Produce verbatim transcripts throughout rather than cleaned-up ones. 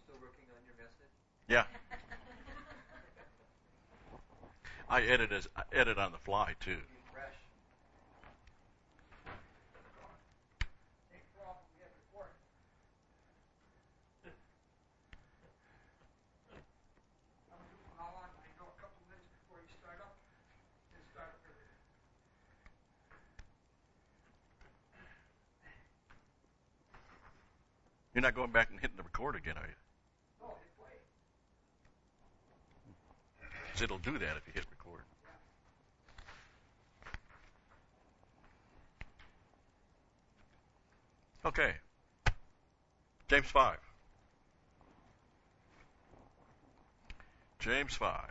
Yeah. I edit as I edit on the fly too. You're not going back and hitting the record again, are you? Because it'll do that if you hit record. Okay. James five. James five.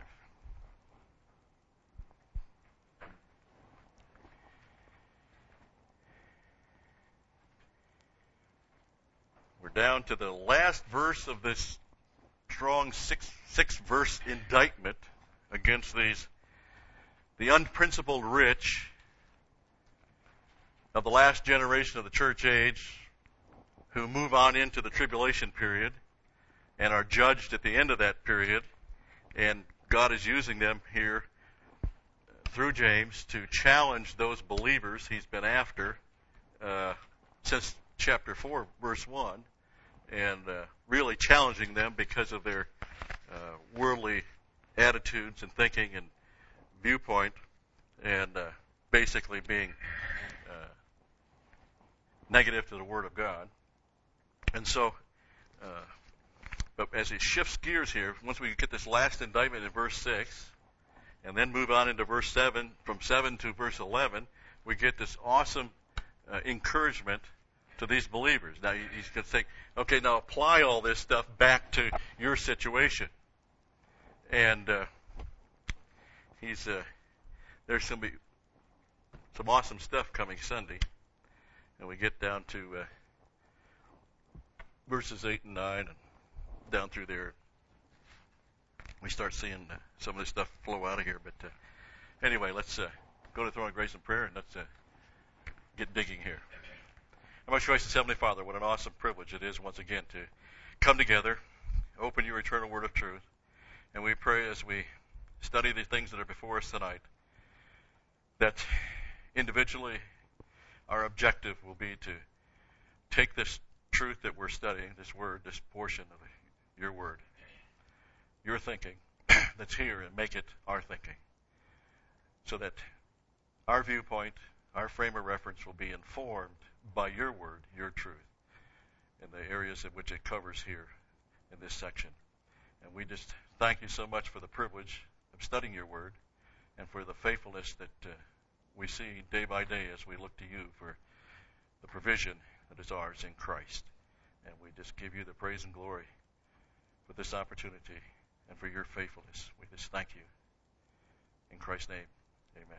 We're down to the last verse of this strong six six verse indictment against these the unprincipled rich of the last generation of the church age who move on into the tribulation period and are judged at the end of that period, and God is using them here through James to challenge those believers he's been after uh, since chapter four verse one, and uh, really challenging them because of their uh, worldly attitudes and thinking and viewpoint, and uh, basically being uh, negative to the Word of God. And so, uh, but as he shifts gears here, once we get this last indictment in verse six, and then move on into verse seven, from seven to verse eleven, we get this awesome uh, encouragement to these believers. Now he's going to say, okay, now apply all this stuff back to your situation. And uh, he's uh, there's going to be some awesome stuff coming Sunday. And we get down to uh, verses eight and nine, and down through there, we start seeing uh, some of this stuff flow out of here. But uh, anyway, let's uh, go to the throne of grace and prayer, and let's uh, get digging here. Our most gracious Heavenly Father, what an awesome privilege it is once again to come together, open your eternal word of truth, and we pray as we study the things that are before us tonight that individually our objective will be to take this truth that we're studying, this word, this portion of your word, your thinking that's here, and make it our thinking, so that our viewpoint, our frame of reference will be informed by your word, your truth, in the areas in which it covers here in this section. And we just thank you so much for the privilege of studying your word, and for the faithfulness that uh, we see day by day as we look to you for the provision that is ours in Christ. And we just give you the praise and glory for this opportunity and for your faithfulness. We just thank you. In Christ's name, amen.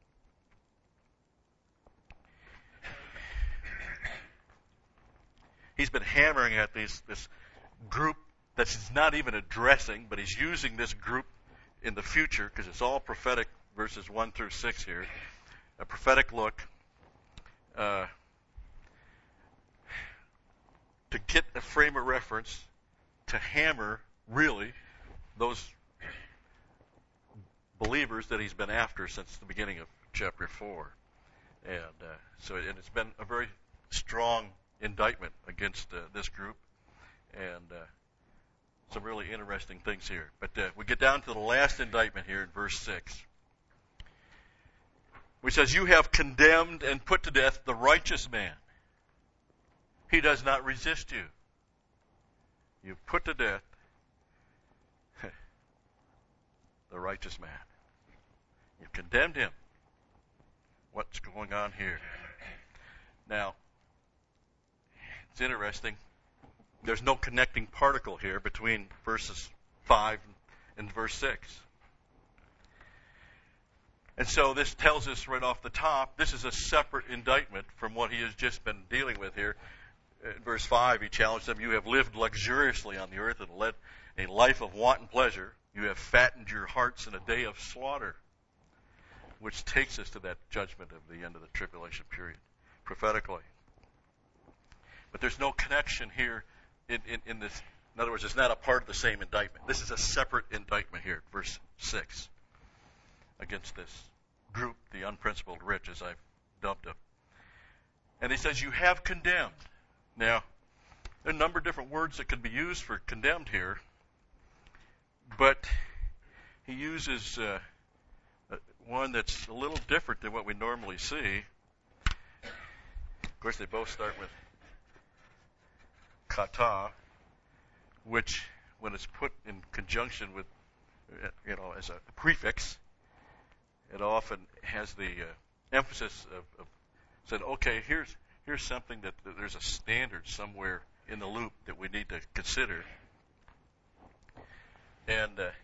He's been hammering at these, this group that he's not even addressing, but he's using this group in the future, because it's all prophetic, verses one through six here. A prophetic look uh, to get a frame of reference to hammer, really, those believers that he's been after since the beginning of chapter four. And uh, so and it's been a very strong indictment against uh, this group, and uh, some really interesting things here. But uh, we get down to the last indictment here in verse six, which says, "You have condemned and put to death the righteous man. He does not resist you. You put to death the righteous man. You've condemned him." What's going on here? Now, it's interesting. There's no connecting particle here between verses five and verse six. And so this tells us right off the top, this is a separate indictment from what he has just been dealing with here. In verse five, he challenged them, "You have lived luxuriously on the earth and led a life of wanton pleasure. You have fattened your hearts in a day of slaughter," which takes us to that judgment of the end of the tribulation period, prophetically. But there's no connection here in, in, in this In other words, it's not a part of the same indictment. This is a separate indictment here, verse six, against this group, the unprincipled rich, as I've dubbed them. And he says, you have condemned. Now, there are a number of different words that could be used for condemned here, but he uses uh, one that's a little different than what we normally see. Of course, they both start with kata, which, when it's put in conjunction with, you know, as a prefix, it often has the uh, emphasis of, of said, okay, here's here's something that, that there's a standard somewhere in the loop that we need to consider. And uh,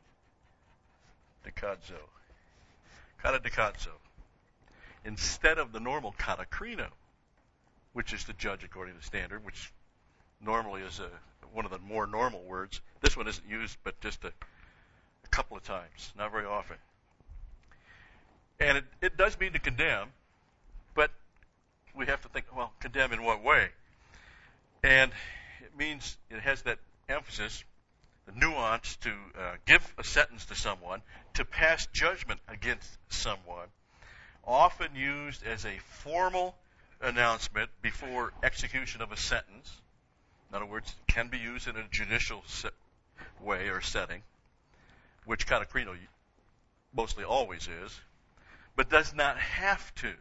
dikadzo, kata dikadzo, instead of the normal kata krino, which is to judge according to the standard, which normally is a, one of the more normal words. This one isn't used but just a, a couple of times, not very often. And it, it does mean to condemn, but we have to think, well, condemn in what way? And it means, it has that emphasis, the nuance to uh, give a sentence to someone, to pass judgment against someone, often used as a formal announcement before execution of a sentence. In other words, it can be used in a judicial set way or setting, which kata krino mostly always is, but does not have to.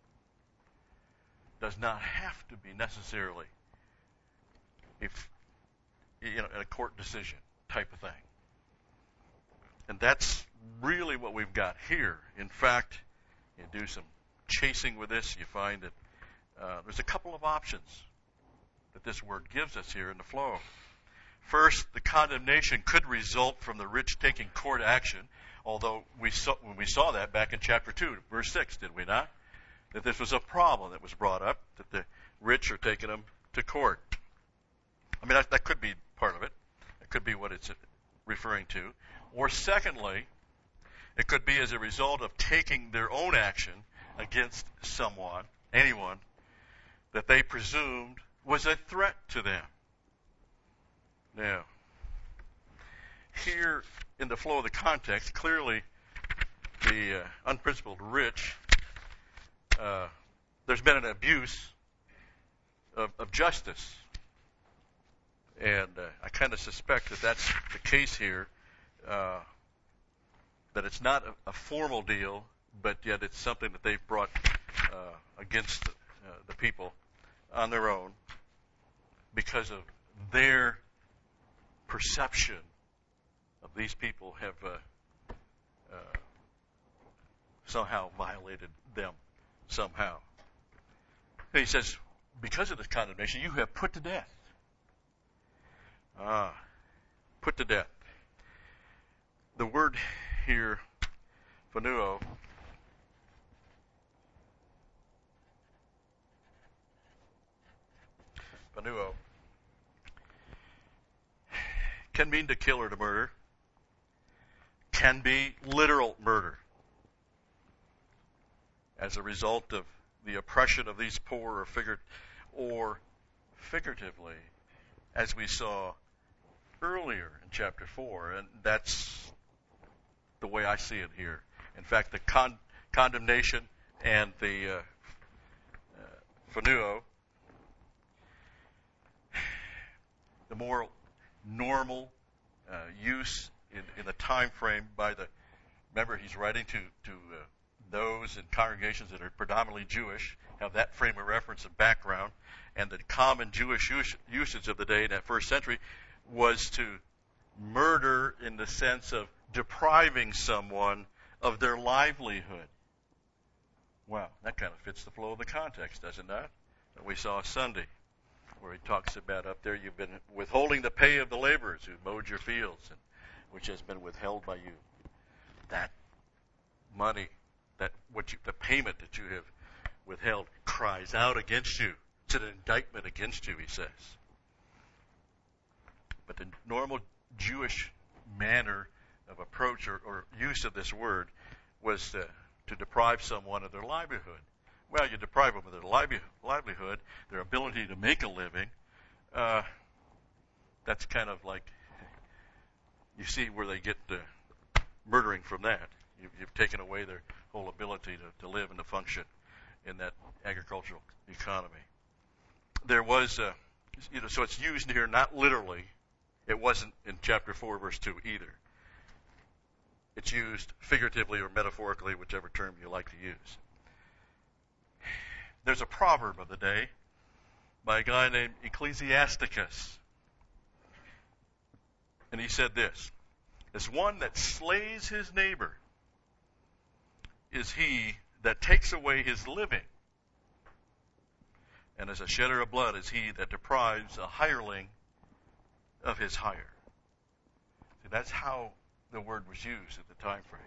Does not have to be necessarily if you know, a court decision type of thing. And that's really what we've got here. In fact, you do some chasing with this, you find that uh, there's a couple of options that this word gives us here in the flow. First, the condemnation could result from the rich taking court action, although we saw, when we saw that back in chapter two, verse six, did we not? That this was a problem that was brought up, that the rich are taking them to court. I mean, that, that could be part of it. It could be what it's referring to. Or secondly, it could be as a result of taking their own action against someone, anyone, that they presumed was a threat to them. Now, here in the flow of the context, clearly the uh, unprincipled rich, uh, there's been an abuse of, of justice. And uh, I kind of suspect that that's the case here, uh, that it's not a, a formal deal, but yet it's something that they've brought uh, against the, uh, the people on their own because of their perception of these people have uh, uh, somehow violated them somehow. And he says, because of this condemnation, you have put to death. Ah, put to death. The word here, phanuo, phanuo, can mean to kill or to murder, can be literal murder as a result of the oppression of these poor, or figured, or figuratively, as we saw earlier in chapter four, and that's the way I see it here. In fact, the con- condemnation and the uh, uh, phanuo, the more normal uh, use in, in the time frame by the, remember he's writing to, to uh, those in congregations that are predominantly Jewish, have that frame of reference and background, and the common Jewish us- usage of the day in that first century was to murder in the sense of depriving someone of their livelihood. Wow, that kind of fits the flow of the context, doesn't that? That we saw Sunday, where he talks about up there, you've been withholding the pay of the laborers who mowed your fields, and which has been withheld by you. That money, that what you, the payment that you have withheld, cries out against you. It's an indictment against you, he says. But the normal Jewish manner of approach or, or use of this word was to, to deprive someone of their livelihood. Well, you deprive them of their livelihood, their ability to make a living. Uh, that's kind of like, you see where they get uh, murdering from that. You've, you've taken away their whole ability to, to live and to function in that agricultural economy. There was, uh, you know, so it's used here not literally. It wasn't in chapter four, verse two either. It's used figuratively or metaphorically, whichever term you like to use. There's a proverb of the day by a guy named Ecclesiasticus. And he said this: as one that slays his neighbor is he that takes away his living, and as a shedder of blood is he that deprives a hireling of his hire. See, that's how the word was used at the time frame.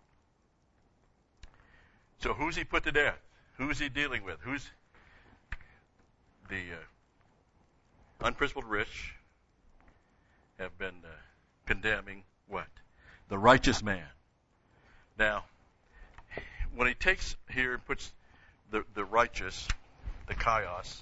So who's he put to death? Who's he dealing with? Who's the uh, unprincipled rich have been uh, condemning what? The righteous man. Now, when he takes here and puts the, the righteous, the kaios,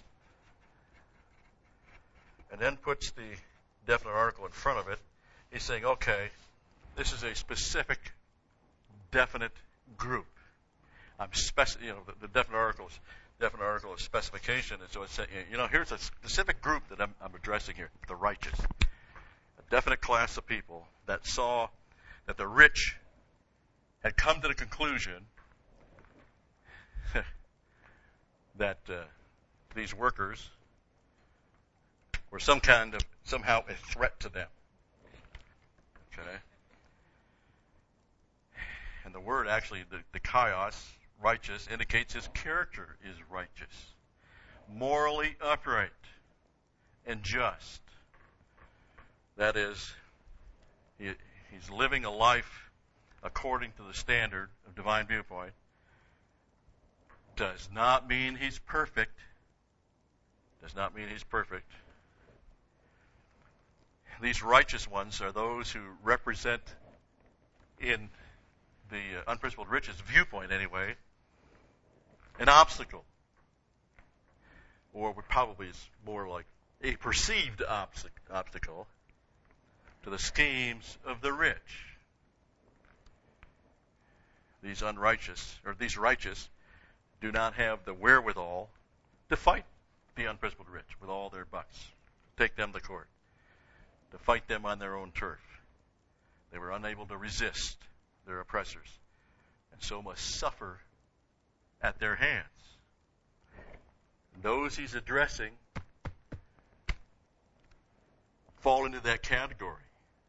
and then puts the definite article in front of it, he's saying, okay, this is a specific, definite group. I'm spec- you know, the, the definite article is definite article is specification, and so it's saying, you know, here's a specific group that I'm, I'm addressing here: the righteous, a definite class of people that saw that the rich had come to the conclusion that uh, these workers were some kind of somehow a threat to them. Okay. And the word actually, the, the kaios, righteous, indicates his character is righteous, morally upright, and just. That is, he, he's living a life according to the standard of divine viewpoint. Does not mean he's perfect. Does not mean he's perfect. These righteous ones are those who represent, in the uh, unprincipled rich's viewpoint anyway, an obstacle, or what probably is more like a perceived obst- obstacle to the schemes of the rich. These unrighteous, or these righteous, do not have the wherewithal to fight the unprincipled rich with all their bucks, take them to court, to fight them on their own turf. They were unable to resist their oppressors, and so must suffer at their hands. Those he's addressing fall into that category.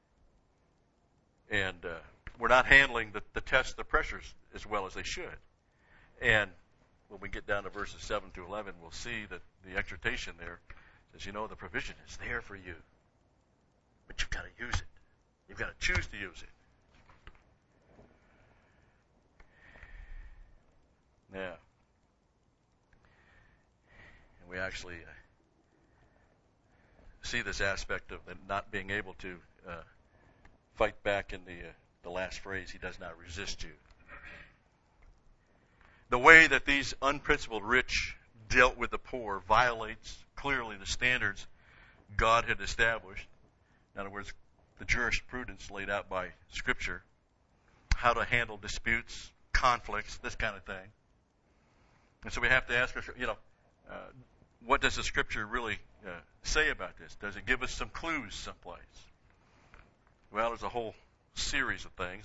And uh, we're not handling the, the tests, the pressures, as well as they should. And when we get down to verses seven to eleven, we'll see that the exhortation there says, you know, the provision is there for you, but you've got to use it. You've got to choose to use it. Yeah. And we actually uh, see this aspect of not being able to uh, fight back in the uh, the last phrase, he does not resist you. The way that these unprincipled rich dealt with the poor violates clearly the standards God had established. In other words, the jurisprudence laid out by Scripture, how to handle disputes, conflicts, this kind of thing. And so we have to ask ourselves, you know, uh, what does the Scripture really uh, say about this? Does it give us some clues someplace? Well, there's a whole series of things.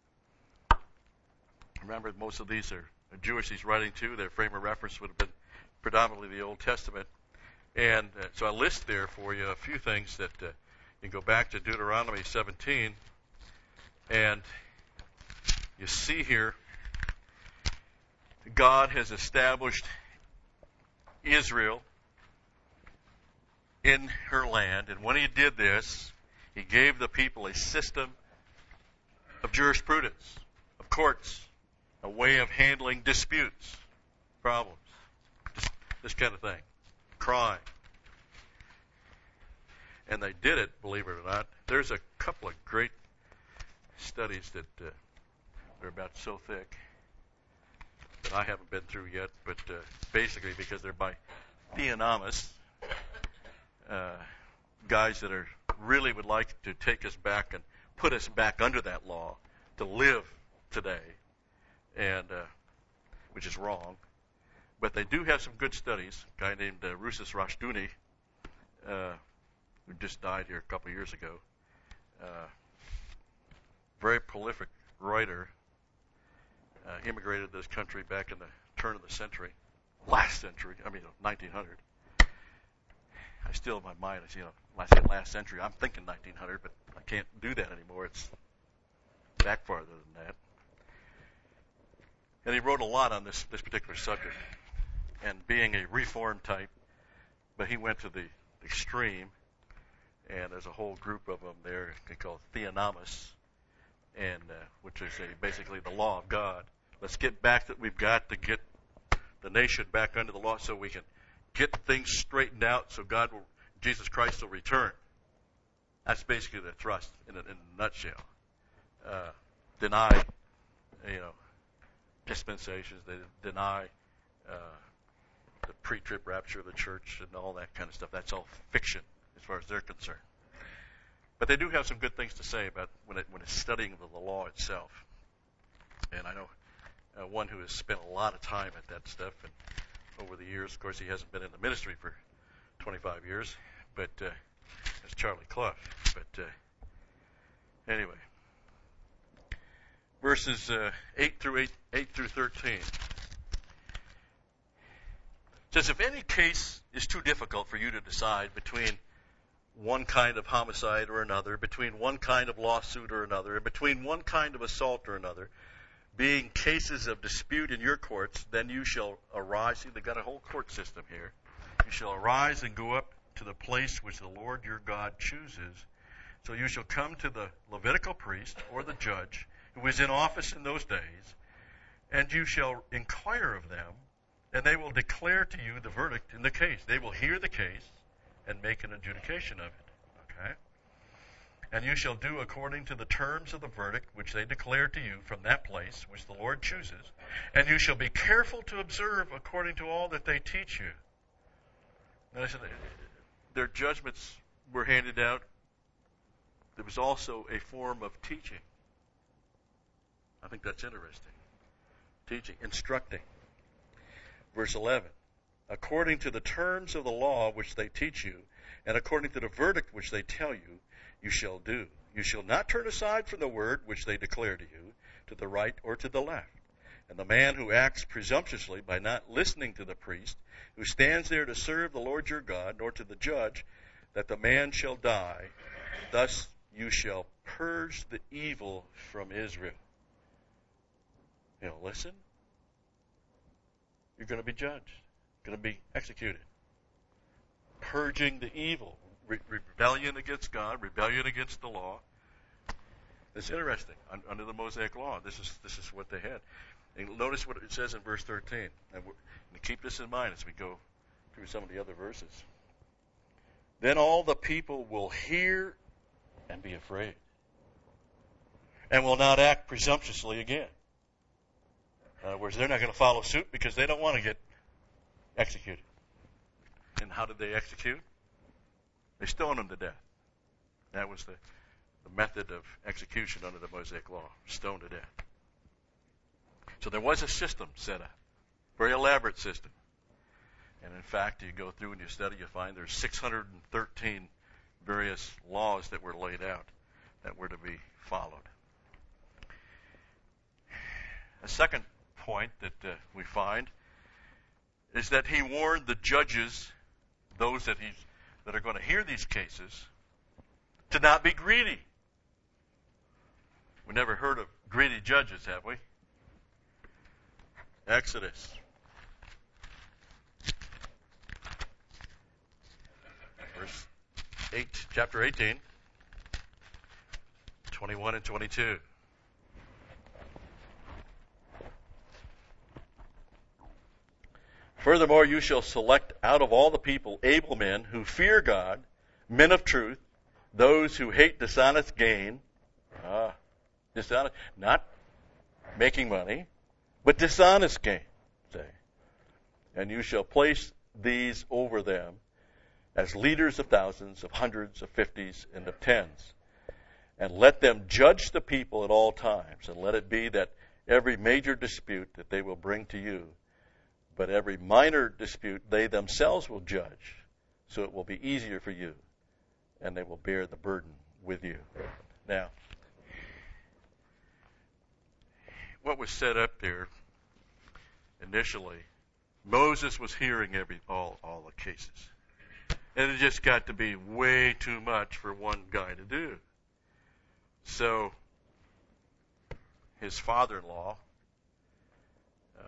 Remember, most of these are Jewish he's writing to. Their frame of reference would have been predominantly the Old Testament. And uh, so I list there for you a few things that uh, you can go back to Deuteronomy seventeen, and you see here God has established Israel in her land, and when he did this, he gave the people a system of jurisprudence, of courts, a way of handling disputes, problems, this, this kind of thing, crime. And they did it, believe it or not. There's a couple of great studies that uh, they're about so thick that I haven't been through yet, but uh, basically because they're by theonomists, uh, guys that are really would like to take us back and put us back under that law to live today, and uh, which is wrong. But they do have some good studies. A guy named uh, Rousas Rushdoony, uh, who just died here a couple of years ago, uh, very prolific writer, uh, immigrated to this country back in the turn of the century, last century, I mean nineteen hundred. I still, in my mind, I say, you know, when I say last century, I'm thinking nineteen hundred, but I can't do that anymore. It's back farther than that. And he wrote a lot on this, this particular subject. And being a reformed type, but he went to the extreme, and there's a whole group of them there they call theonomists, and uh, which is a, basically the law of God. Let's get back that we've got to get the nation back under the law so we can get things straightened out so God will, Jesus Christ will return. That's basically the thrust in a, in a nutshell. Uh, deny, you know, dispensations. They deny uh, the pre-trib rapture of the church and all that kind of stuff. That's all fiction as far as they're concerned. But they do have some good things to say about when, it, when it's studying the, the law itself. And I know uh, one who has spent a lot of time at that stuff, and over the years, of course, he hasn't been in the ministry for twenty-five years, but uh, that's Charlie Clough. But uh, anyway, verses uh, eight through eight, eight through thirteen says, if any case is too difficult for you to decide between one kind of homicide or another, between one kind of lawsuit or another, and between one kind of assault or another, being cases of dispute in your courts, then you shall arise. See, they've got a whole court system here. You shall arise and go up to the place which the Lord your God chooses. So you shall come to the Levitical priest or the judge who is in office in those days, and you shall inquire of them, and they will declare to you the verdict in the case. They will hear the case and make an adjudication of it. Okay? And you shall do according to the terms of the verdict which they declare to you from that place which the Lord chooses. And you shall be careful to observe according to all that they teach you. Now, listen, their judgments were handed out. There was also a form of teaching. I think that's interesting. Teaching, instructing. Verse eleven. According to the terms of the law which they teach you, and according to the verdict which they tell you, you shall do. You shall not turn aside from the word which they declare to you, to the right or to the left. And the man who acts presumptuously by not listening to the priest, who stands there to serve the Lord your God, nor to the judge, that the man shall die, thus you shall purge the evil from Israel. You know, listen. You're going to be judged. Going to be executed. Purging the evil. Re- rebellion against God, rebellion against the law. It's interesting. Un- under the Mosaic law, this is this is what they had. And notice what it says in verse thirteen. And, and keep this in mind as we go through some of the other verses. Then all the people will hear and be afraid, and will not act presumptuously again. In other words, they're not going to follow suit because they don't want to get executed. And how did they execute? They stoned them to death. That was the, the method of execution under the Mosaic law, stoned to death. So there was a system set up, very elaborate system. And in fact, you go through and you study, you find there's six hundred thirteen various laws that were laid out that were to be followed. A second point that uh, we find is that he warned the judges, those that he's that are going to hear these cases, to not be greedy. We never heard of greedy judges, have we? Exodus. Verse eight, chapter eighteen, twenty-one and twenty-two. Furthermore, you shall select out of all the people able men who fear God, men of truth, those who hate dishonest gain, ah, dishonest, not making money, but dishonest gain, say. And you shall place these over them, as leaders of thousands, of hundreds, of fifties, and of tens. And let them judge the people at all times, and let it be that every major dispute that they will bring to you, but every minor dispute they themselves will judge, so it will be easier for you, and they will bear the burden with you. Now, what was set up there initially, Moses was hearing every all all the cases. And it just got to be way too much for one guy to do. So his father-in-law, uh,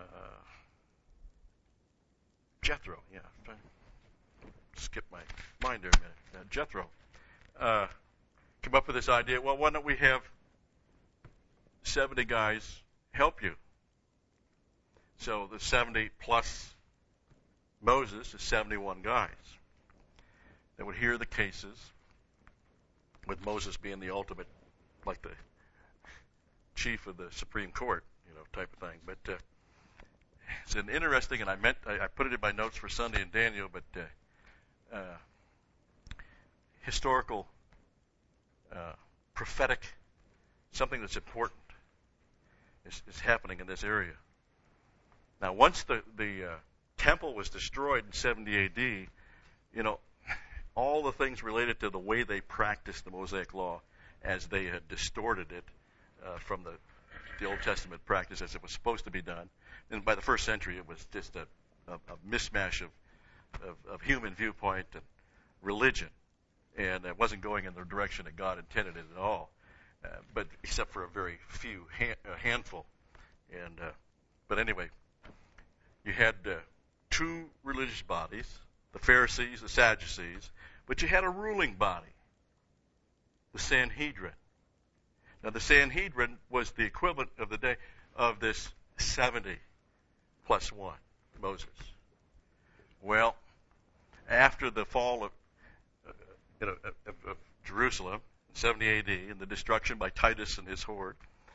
Jethro, yeah, skip my mind there a minute. Uh, Jethro uh, came up with this idea. Well, why don't we have seventy guys help you? So the seventy plus Moses is seventy-one guys that would hear the cases, with Moses being the ultimate, like the chief of the Supreme Court, you know, type of thing. But uh, it's an interesting, and I meant I, I put it in my notes for Sunday and Daniel, but uh, uh, historical, uh, prophetic, something that's important is, is happening in this area. Now, once the the uh, temple was destroyed in seventy A D, you know, all the things related to the way they practiced the Mosaic Law, as they had distorted it uh, from the the Old Testament practice as it was supposed to be done. And by the first century, it was just a, a, a mismatch of, of of human viewpoint and religion, and it wasn't going in the direction that God intended it at all. Uh, but except for a very few hand, a handful, and uh, but anyway. You had uh, two religious bodies, the Pharisees, the Sadducees, but you had a ruling body, the Sanhedrin. Now, the Sanhedrin was the equivalent of the day of this seventy plus one, Moses. Well, after the fall of, uh, you know, of, of Jerusalem, seventy A D, and the destruction by Titus and his horde,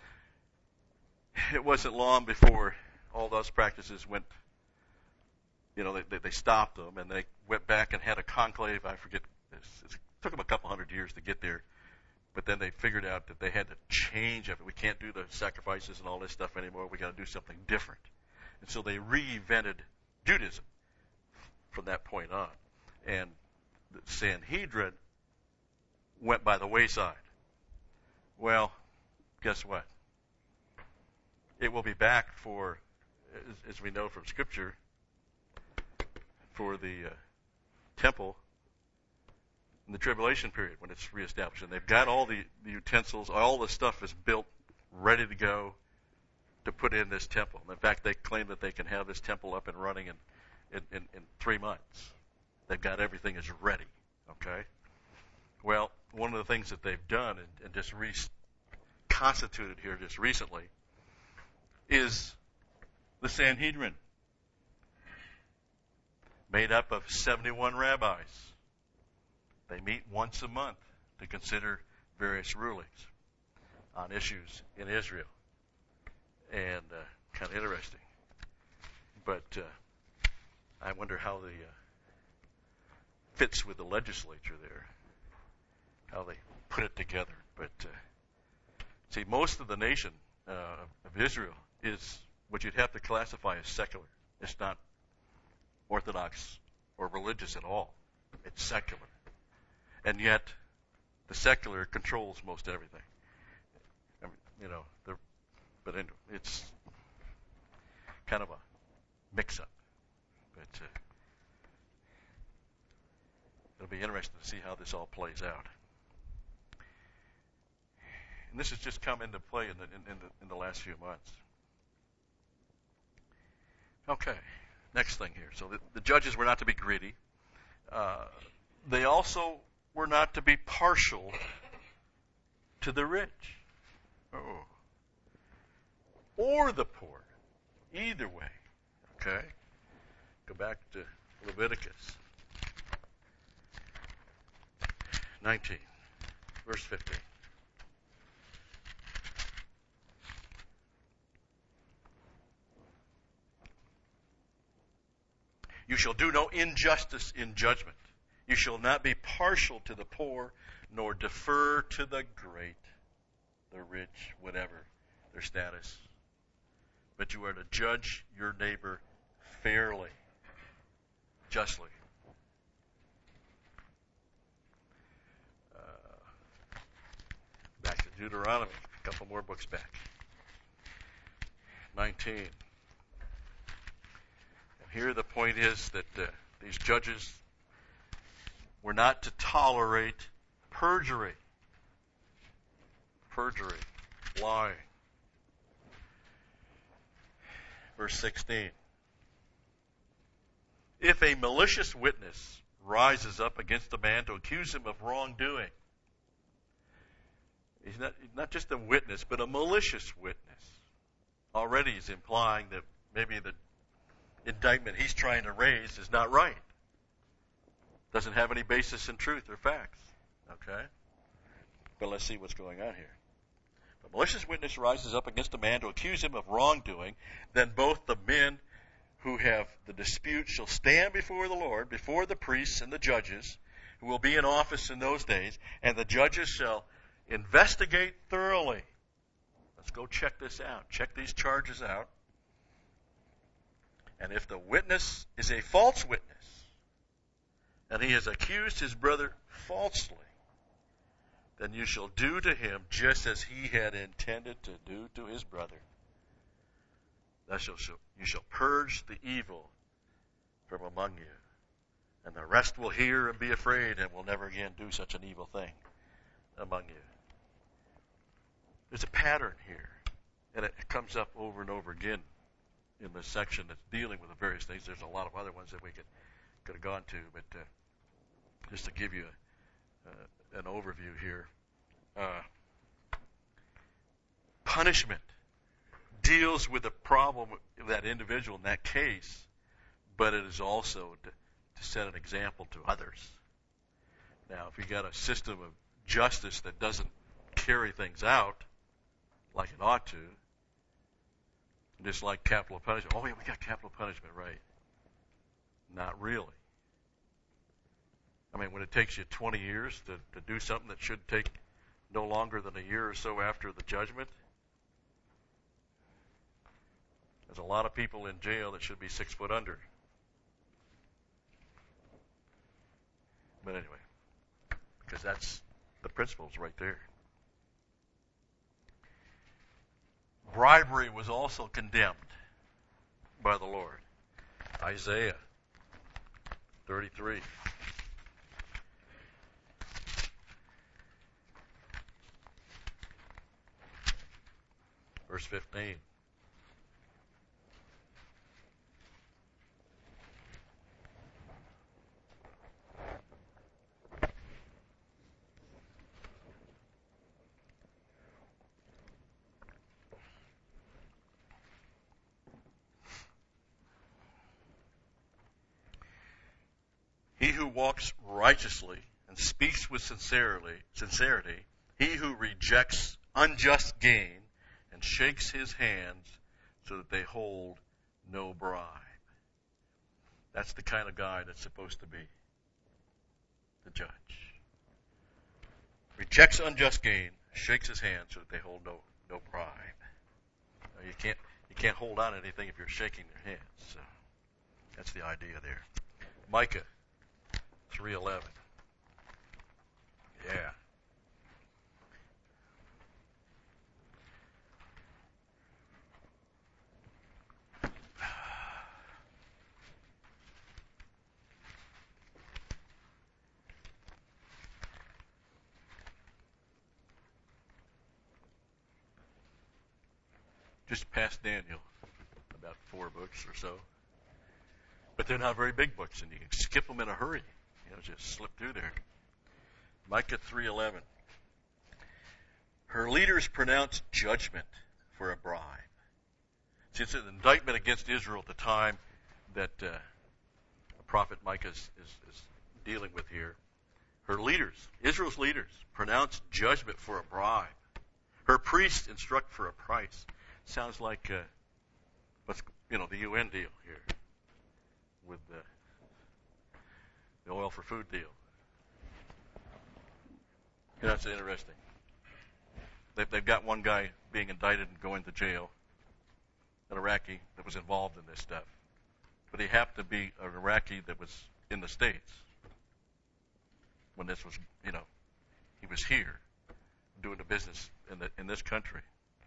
it wasn't long before all those practices went, you know, they, they, they stopped them, and they went back and had a conclave. I forget, it took them a couple hundred years to get there, but then they figured out that they had to change it. We can't do the sacrifices and all this stuff anymore. We got to do something different. And so they reinvented Judaism from that point on. And the Sanhedrin went by the wayside. Well, guess what? It will be back for, as we know from Scripture, for the uh, temple in the tribulation period when it's reestablished. And they've got all the, the utensils, all the stuff is built, ready to go to put in this temple. And in fact, they claim that they can have this temple up and running in, in, in, in three months. They've got everything is ready, okay? Well, one of the things that they've done and, and just reconstituted here just recently is the Sanhedrin, made up of seventy-one rabbis. They meet once a month to consider various rulings on issues in Israel. And uh, kind of interesting. But uh, I wonder how the uh, fits with the legislature there, how they put it together. But uh, see, most of the nation uh, of Israel is what you'd have to classify as secular. It's not Orthodox or religious at all. It's secular. And yet, the secular controls most everything. I mean, you know, but it's kind of a mix-up. But uh, it'll be interesting to see how this all plays out. And this has just come into play in the, in, in the, in the last few months. Okay, next thing here. So the, the judges were not to be greedy. Uh, they also were not to be partial to the rich. Oh. Or the poor. Either way. Okay? Go back to Leviticus nineteen, verse fifteen. You shall do no injustice in judgment. You shall not be partial to the poor, nor defer to the great, the rich, whatever their status. But you are to judge your neighbor fairly, justly. Uh, back to Deuteronomy, a couple more books back. nineteen. And here the point is that uh, these judges were not to tolerate perjury. Perjury, lying. Verse sixteen. If a malicious witness rises up against a man to accuse him of wrongdoing, he's not, not just a witness, but a malicious witness. Already he's implying that maybe the indictment he's trying to raise is not right. Doesn't have any basis in truth or facts. Okay? But let's see what's going on here. If a malicious witness rises up against a man to accuse him of wrongdoing, then both the men who have the dispute shall stand before the Lord, before the priests and the judges, who will be in office in those days, and the judges shall investigate thoroughly. Let's go check this out. Check these charges out. And if the witness is a false witness, and he has accused his brother falsely, then you shall do to him just as he had intended to do to his brother. Thus shall, you shall purge the evil from among you, and the rest will hear and be afraid, and will never again do such an evil thing among you. There's a pattern here, and it comes up over and over again in this section that's dealing with the various things. There's a lot of other ones that we could could have gone to, but uh, just to give you a, uh, an overview here. Uh, punishment deals with the problem of that individual in that case, but it is also to, to set an example to others. Now, if you got a system of justice that doesn't carry things out like it ought to, just like capital punishment. Oh, yeah, we got capital punishment, right? Not really. I mean, when it takes you twenty years to, to do something that should take no longer than a year or so after the judgment, there's a lot of people in jail that should be six foot under. But anyway, because that's the principles right there. Bribery was also condemned by the Lord. Isaiah thirty-three. Verse fifteen. He who walks righteously and speaks with sincerity, sincerity, he who rejects unjust gain and shakes his hands so that they hold no bribe. That's the kind of guy that's supposed to be the judge. Rejects unjust gain, shakes his hands so that they hold no no bribe. Now, you can't you can't hold on to anything if you're shaking their hands. So that's the idea there. Micah three eleven. Yeah. Just past Daniel, about four books or so. But they're not very big books, and you can skip them in a hurry. You know, just slip through there. Micah three eleven. Her leaders pronounced judgment for a bribe. See, it's an indictment against Israel at the time that uh, the prophet Micah is, is, is dealing with here. Her leaders, Israel's leaders, pronounced judgment for a bribe. Her priests instruct for a price. Sounds like uh, what's you know the U N deal here with the the oil for food deal. You know, that's interesting. They've, they've got one guy being indicted and going to jail, an Iraqi that was involved in this stuff. But he happened to be an Iraqi that was in the States when this was, you know, he was here doing the business in the in this country.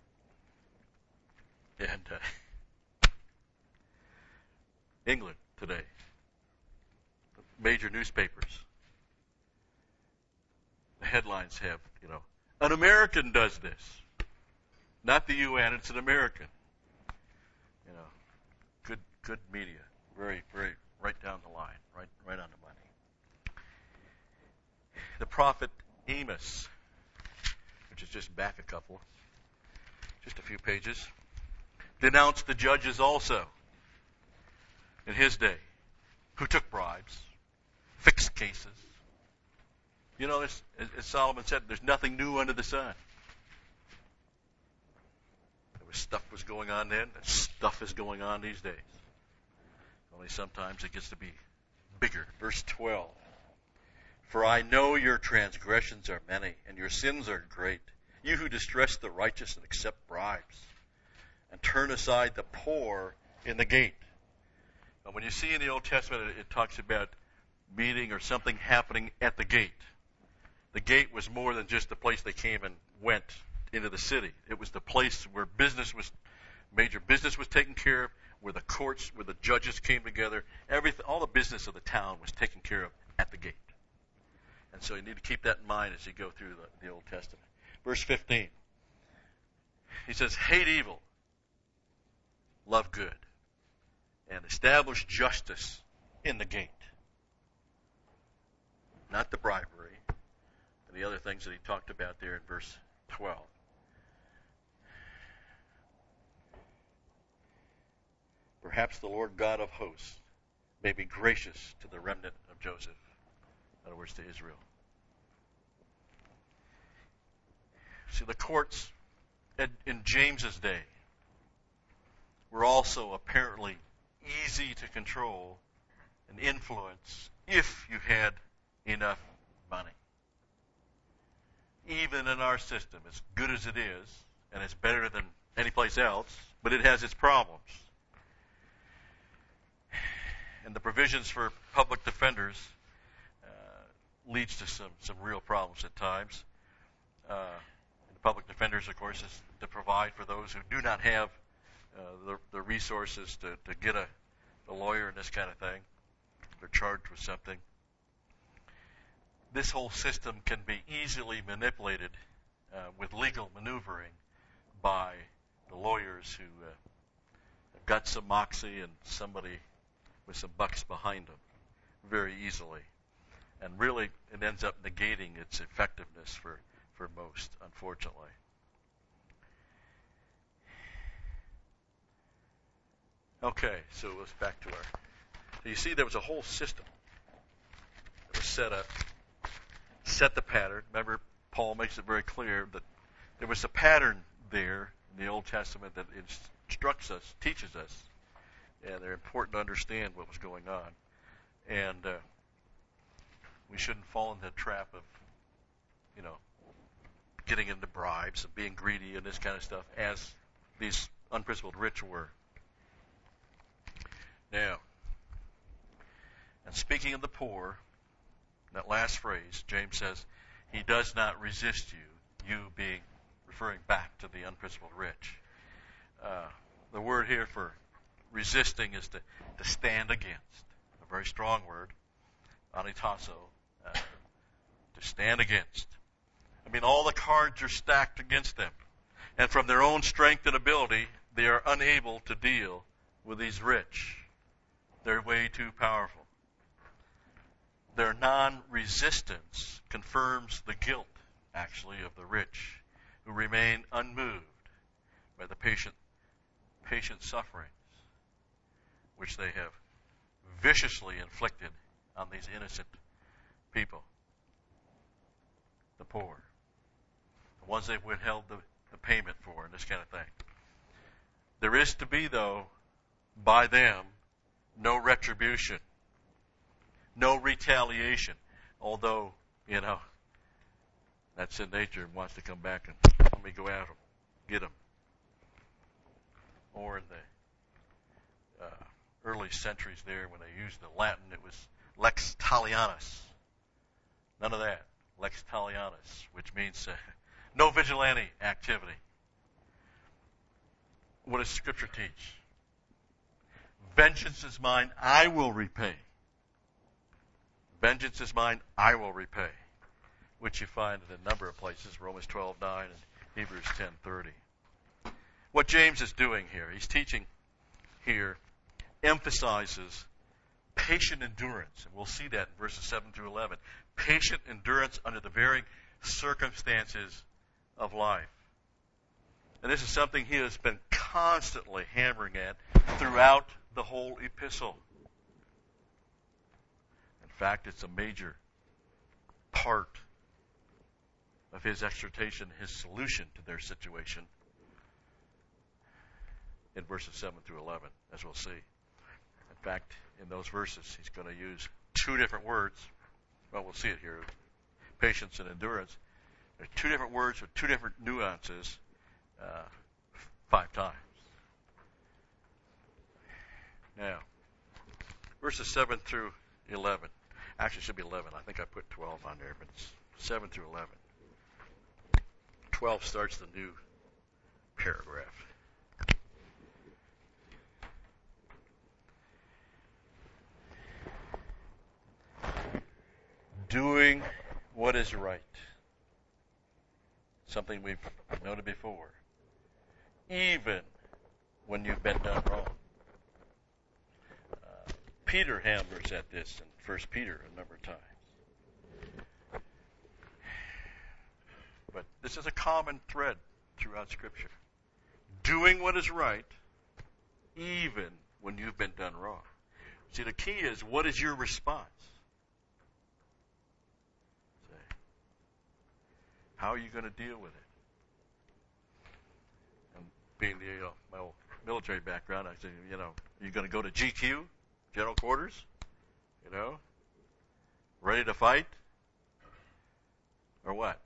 And uh, England today, major newspapers, the headlines have, you know, an American does this. Not the U N, it's an American. You know, good good media. Very, very right down the line, right right on the money. The prophet Amos, which is just back a couple, just a few pages, denounced the judges also in his day, who took bribes, fixed cases. You know, as, as Solomon said, there's nothing new under the sun. There was stuff was going on then, that stuff is going on these days. Only sometimes it gets to be bigger. Verse twelve. For I know your transgressions are many, and your sins are great. You who distress the righteous and accept bribes, and turn aside the poor in the gate. Now, when you see in the Old Testament, it, it talks about meeting or something happening at the gate. The gate was more than just the place they came and went into the city. It was the place where business was, major business was taken care of, where the courts, where the judges came together. Everything, all the business of the town was taken care of at the gate. And so you need to keep that in mind as you go through the, the Old Testament. Verse fifteen. He says, hate evil, love good, and establish justice in the gate. Not the bribery and the other things that he talked about there in verse twelve. Perhaps the Lord God of hosts may be gracious to the remnant of Joseph. In other words, to Israel. See, the courts in James's day were also apparently easy to control and influence if you had enough money. Even in our system, as good as it is, and it's better than any place else, but it has its problems. And the provisions for public defenders uh, leads to some, some real problems at times. Uh, the public defenders, of course, is to provide for those who do not have uh, the, the resources to, to get a, a lawyer and this kind of thing. They're charged with something. This whole system can be easily manipulated uh, with legal maneuvering by the lawyers who uh, have got some moxie and somebody with some bucks behind them very easily. And really, it ends up negating its effectiveness for, for most, unfortunately. Okay, so let's back to our... So you see there was a whole system that was set up, set the pattern. Remember, Paul makes it very clear that there was a pattern there in the Old Testament that instructs us, teaches us, and they're important to understand what was going on. And uh, we shouldn't fall into the trap of, you know, getting into bribes and being greedy and this kind of stuff, as these unprincipled rich were. Now, and speaking of the poor, that last phrase, James says, he does not resist you, you being referring back to the unprincipled rich. Uh, the word here for resisting is to, to stand against. A very strong word, anitasso, uh, to stand against. I mean, all the cards are stacked against them. And from their own strength and ability, they are unable to deal with these rich. They're way too powerful. Their non-resistance confirms the guilt, actually, of the rich, who remain unmoved by the patient, patient sufferings which they have viciously inflicted on these innocent people, the poor, the ones they've withheld the, the payment for, and this kind of thing. There is to be, though, by them, no retribution, No retaliation. Although, you know, that sin nature wants to come back and let me go at them, get them. Or in the uh, early centuries there, when they used the Latin, it was lex talionis. None of that. Lex talionis, which means uh, no vigilante activity. What does Scripture teach? Vengeance is mine, I will repay. Vengeance is mine, I will repay. Which you find in a number of places, Romans twelve nine and Hebrews ten thirty. What James is doing here, he's teaching here, emphasizes patient endurance. And we'll see that in verses seven through eleven. Patient endurance under the varying circumstances of life. And this is something he has been constantly hammering at throughout the whole epistle. In fact, it's a major part of his exhortation, his solution to their situation in verses seven through eleven, as we'll see. In fact, in those verses, he's going to use two different words. Well, we'll see it here. Patience and endurance. There are two different words with two different nuances uh, five times. Now, verses seven through eleven. Actually, it should be eleven. I think I put twelve on there, but it's seven through eleven. twelve starts the new paragraph. Doing what is right. Something we've noted before. Even when you've been done wrong. Uh, Peter hammers at this in First Peter a number of times. But this is a common thread throughout Scripture. Doing what is right, even when you've been done wrong. See, the key is, what is your response? How are you going to deal with it? And being the you know, my old military background, I say, you know, you're going to go to G Q, General Quarters, you know, ready to fight, or what?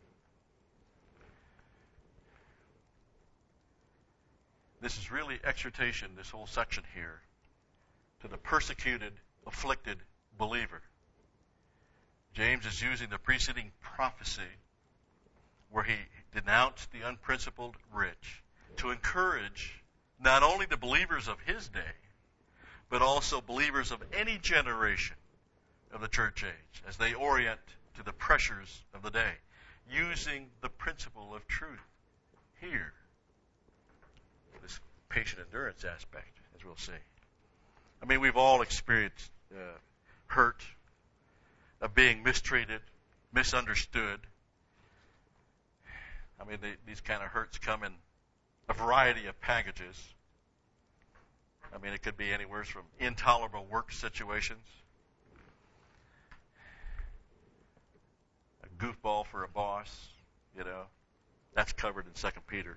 This is really exhortation, this whole section here, to the persecuted, afflicted believer. James is using the preceding prophecy where he denounced the unprincipled rich to encourage not only the believers of his day, but also believers of any generation of the church age as they orient to the pressures of the day, using the principle of truth here. This patient endurance aspect, as we'll see. I mean, we've all experienced uh, hurt, of being mistreated, misunderstood. I mean, they, these kind of hurts come in a variety of packages. I mean, it could be anywhere from intolerable work situations, a goofball for a boss, you know. That's covered in Second Peter.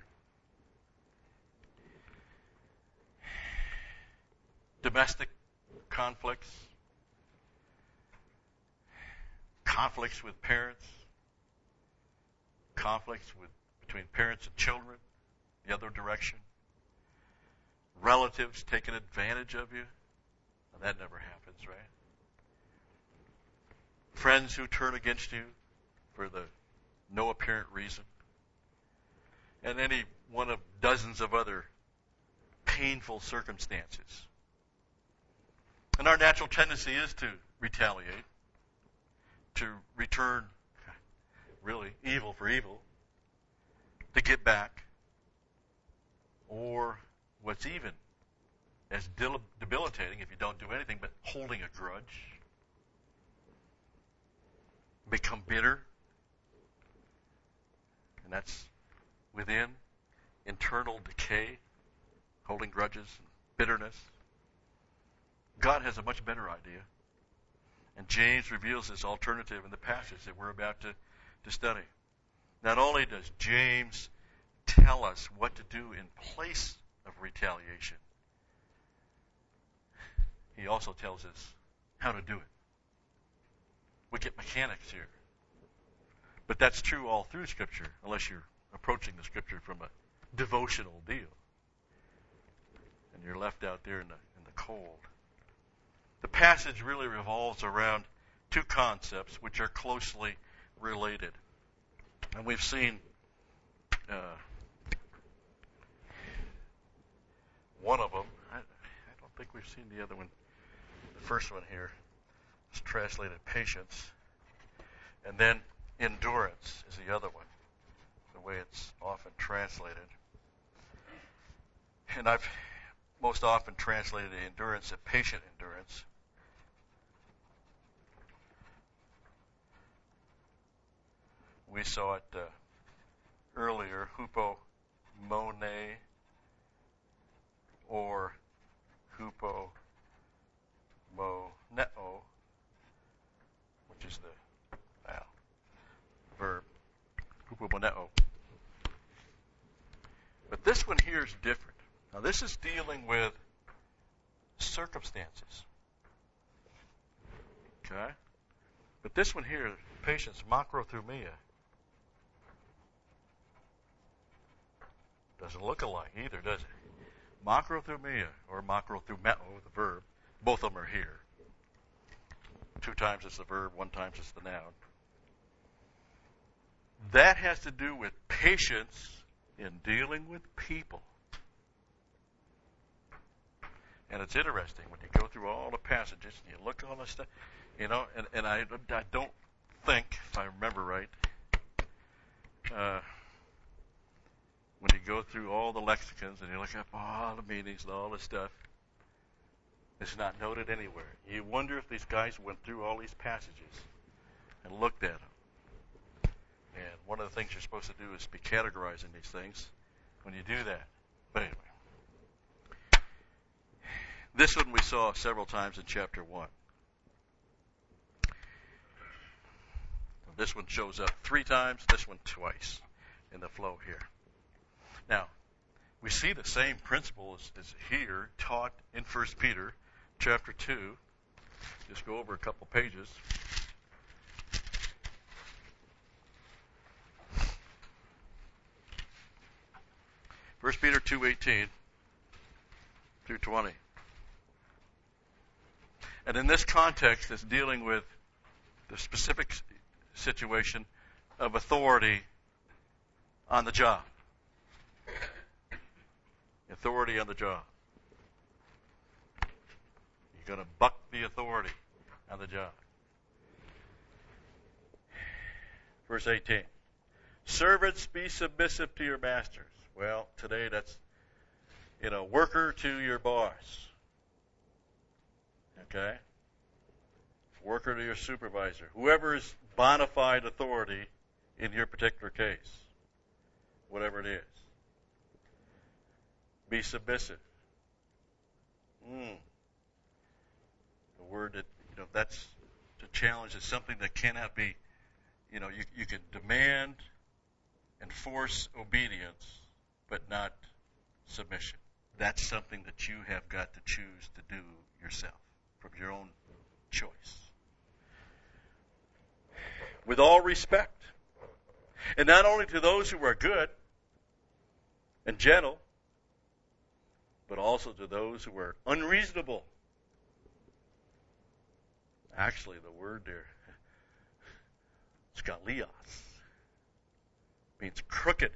Domestic conflicts, conflicts with parents, conflicts with between parents and children, the other direction. Relatives taking advantage of you. Now, that never happens, right? Friends who turn against you for the no apparent reason. And any one of dozens of other painful circumstances. And our natural tendency is to retaliate, to return really evil for evil, to get back, or what's even as debilitating if you don't do anything but holding a grudge, become bitter, and that's within internal decay, holding grudges, bitterness. God has a much better idea. And James reveals this alternative in the passage that we're about to, to study. Not only does James tell us what to do in place of retaliation, he also tells us how to do it. we get mechanics here. But that's true all through Scripture, unless you're approaching the Scripture from a devotional deal. And you're left out there in the, in the cold. The passage really revolves around two concepts which are closely related. And we've seen uh, one of them. I, I don't think we've seen the other one. The first one here is translated patience. And then endurance is the other one, the way it's often translated. And I've most often translated endurance as patient endurance. We saw it uh, earlier, hupomone or hupomoneo, which is the uh, verb, hupomoneo. But this one here is different. Now this is dealing with circumstances. Okay? But this one here, patience, macrothumia, doesn't look alike either, does it? Macrothumia, or macrothumeo, the verb, both of them are here. Two times it's the verb, one times it's the noun. That has to do with patience in dealing with people. And it's interesting when you go through all the passages and you look at all this stuff, you know, and, and I, I don't think, if I remember right, uh, when you go through all the lexicons and you look up all the meanings and all this stuff, it's not noted anywhere. You wonder if these guys went through all these passages and looked at them. And one of the things you're supposed to do is be categorizing these things when you do that. But anyway. This one we saw several times in chapter one. This one shows up three times, this one twice in the flow here. Now, we see the same principle as, as here taught in First Peter chapter two. Just go over a couple pages. First Peter two eighteen through twenty. And in this context, it's dealing with the specific situation of authority on the job. Authority on the job. You're going to buck the authority on the job. Verse eighteen. Servants, be submissive to your masters. Well, today that's, you know, worker to your boss. Okay? Worker to your supervisor. Whoever is bona fide authority in your particular case. Whatever it is. Be submissive. Mm. The word that, you know, that's the challenge. Is something that cannot be, you know, you, you can demand and force obedience, but not submission. That's something that you have got to choose to do yourself from your own choice. With all respect. And not only to those who are good and gentle, but also to those who are unreasonable. Actually, the word there, skalios, means crooked.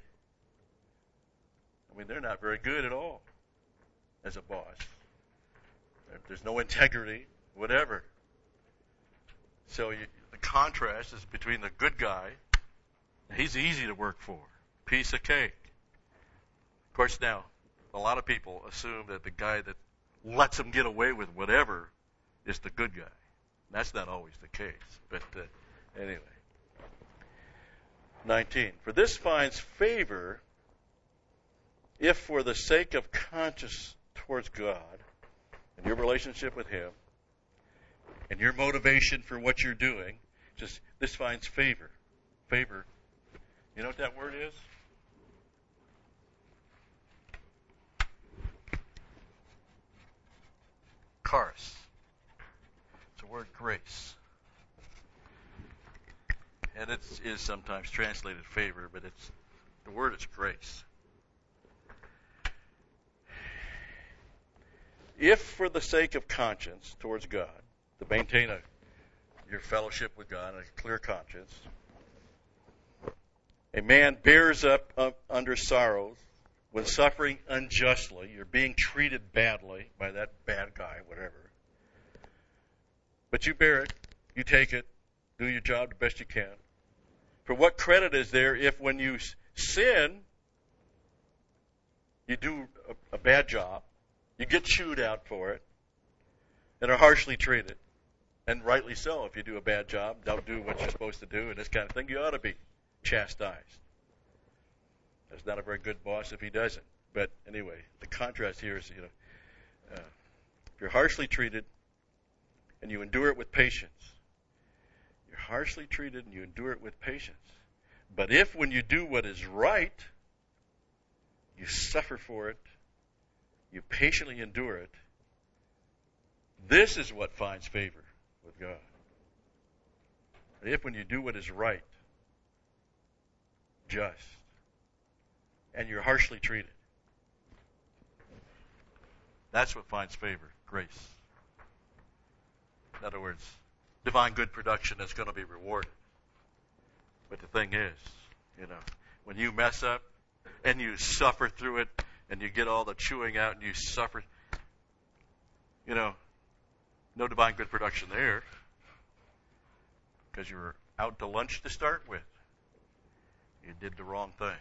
I mean, they're not very good at all as a boss. There's no integrity, whatever. So you, the contrast is between the good guy. He's easy to work for. Piece of cake. Of course, now, a lot of people assume that the guy that lets them get away with whatever is the good guy. That's not always the case. But uh, anyway. nineteen. For this finds favor if for the sake of conscience towards God and your relationship with Him and your motivation for what you're doing, just this finds favor. Favor. You know what that word is? Charis. It's the word grace. and it is sometimes translated favor, but it's the word is grace. If for the sake of conscience towards God, to maintain a, your fellowship with God and a clear conscience, a man bears up, up under sorrows when suffering unjustly, you're being treated badly by that bad guy, whatever. But you bear it, you take it, do your job the best you can. For what credit is there if when you sin, you do a, a bad job, you get chewed out for it, and are harshly treated? And rightly so. If you do a bad job, don't do what you're supposed to do, and this kind of thing, you ought to be chastised. That's not a very good boss if he doesn't. But anyway, the contrast here is, you know, uh, if you're harshly treated and you endure it with patience, you're harshly treated and you endure it with patience. But if when you do what is right, you suffer for it, you patiently endure it, this is what finds favor with God. If when you do what is right, just, and you're harshly treated, that's what finds favor, grace. In other words, divine good production that's going to be rewarded. But the thing is, you know, when you mess up and you suffer through it and you get all the chewing out and you suffer, you know, no divine good production there because you were out to lunch to start with. You did the wrong thing.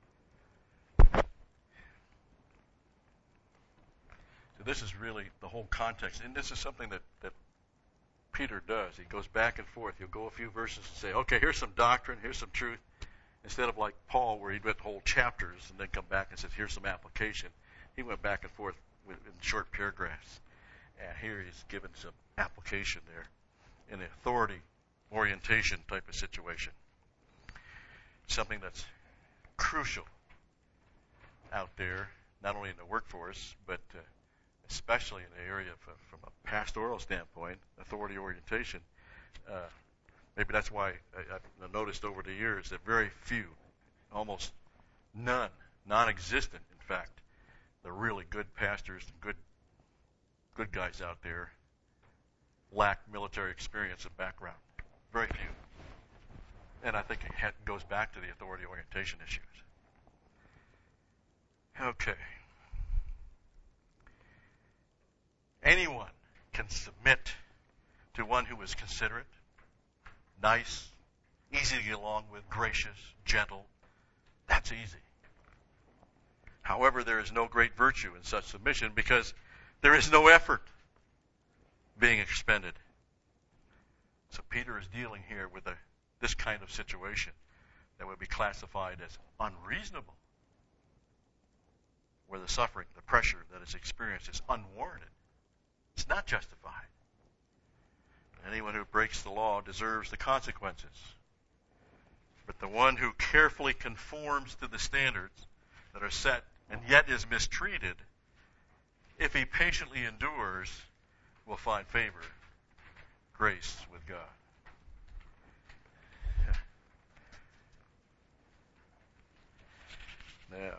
So this is really the whole context. And this is something that, that Peter does. He goes back and forth. He'll go a few verses and say, okay, here's some doctrine, here's some truth. Instead of like Paul, where he went whole chapters and then come back and says, here's some application. He went back and forth with, in short paragraphs. And here he's given some application there in an authority orientation type of situation. Something that's crucial out there, not only in the workforce, but uh, especially in the area of, uh, from a pastoral standpoint, authority orientation. Uh, maybe that's why I, I've noticed over the years that very few, almost none, non-existent, in fact, the really good pastors, good good guys out there, lack military experience and background. Very few. And I think it goes back to the authority orientation issues. Okay. Anyone can submit to one who is considerate, nice, easy to get along with, gracious, gentle. That's easy. However, there is no great virtue in such submission because there is no effort being expended. So Peter is dealing here with a, this kind of situation that would be classified as unreasonable, where the suffering, the pressure that is experienced is unwarranted. It's not justified. Anyone who breaks the law deserves the consequences. But the one who carefully conforms to the standards that are set and yet is mistreated, if he patiently endures, will find favor, grace with God. Now,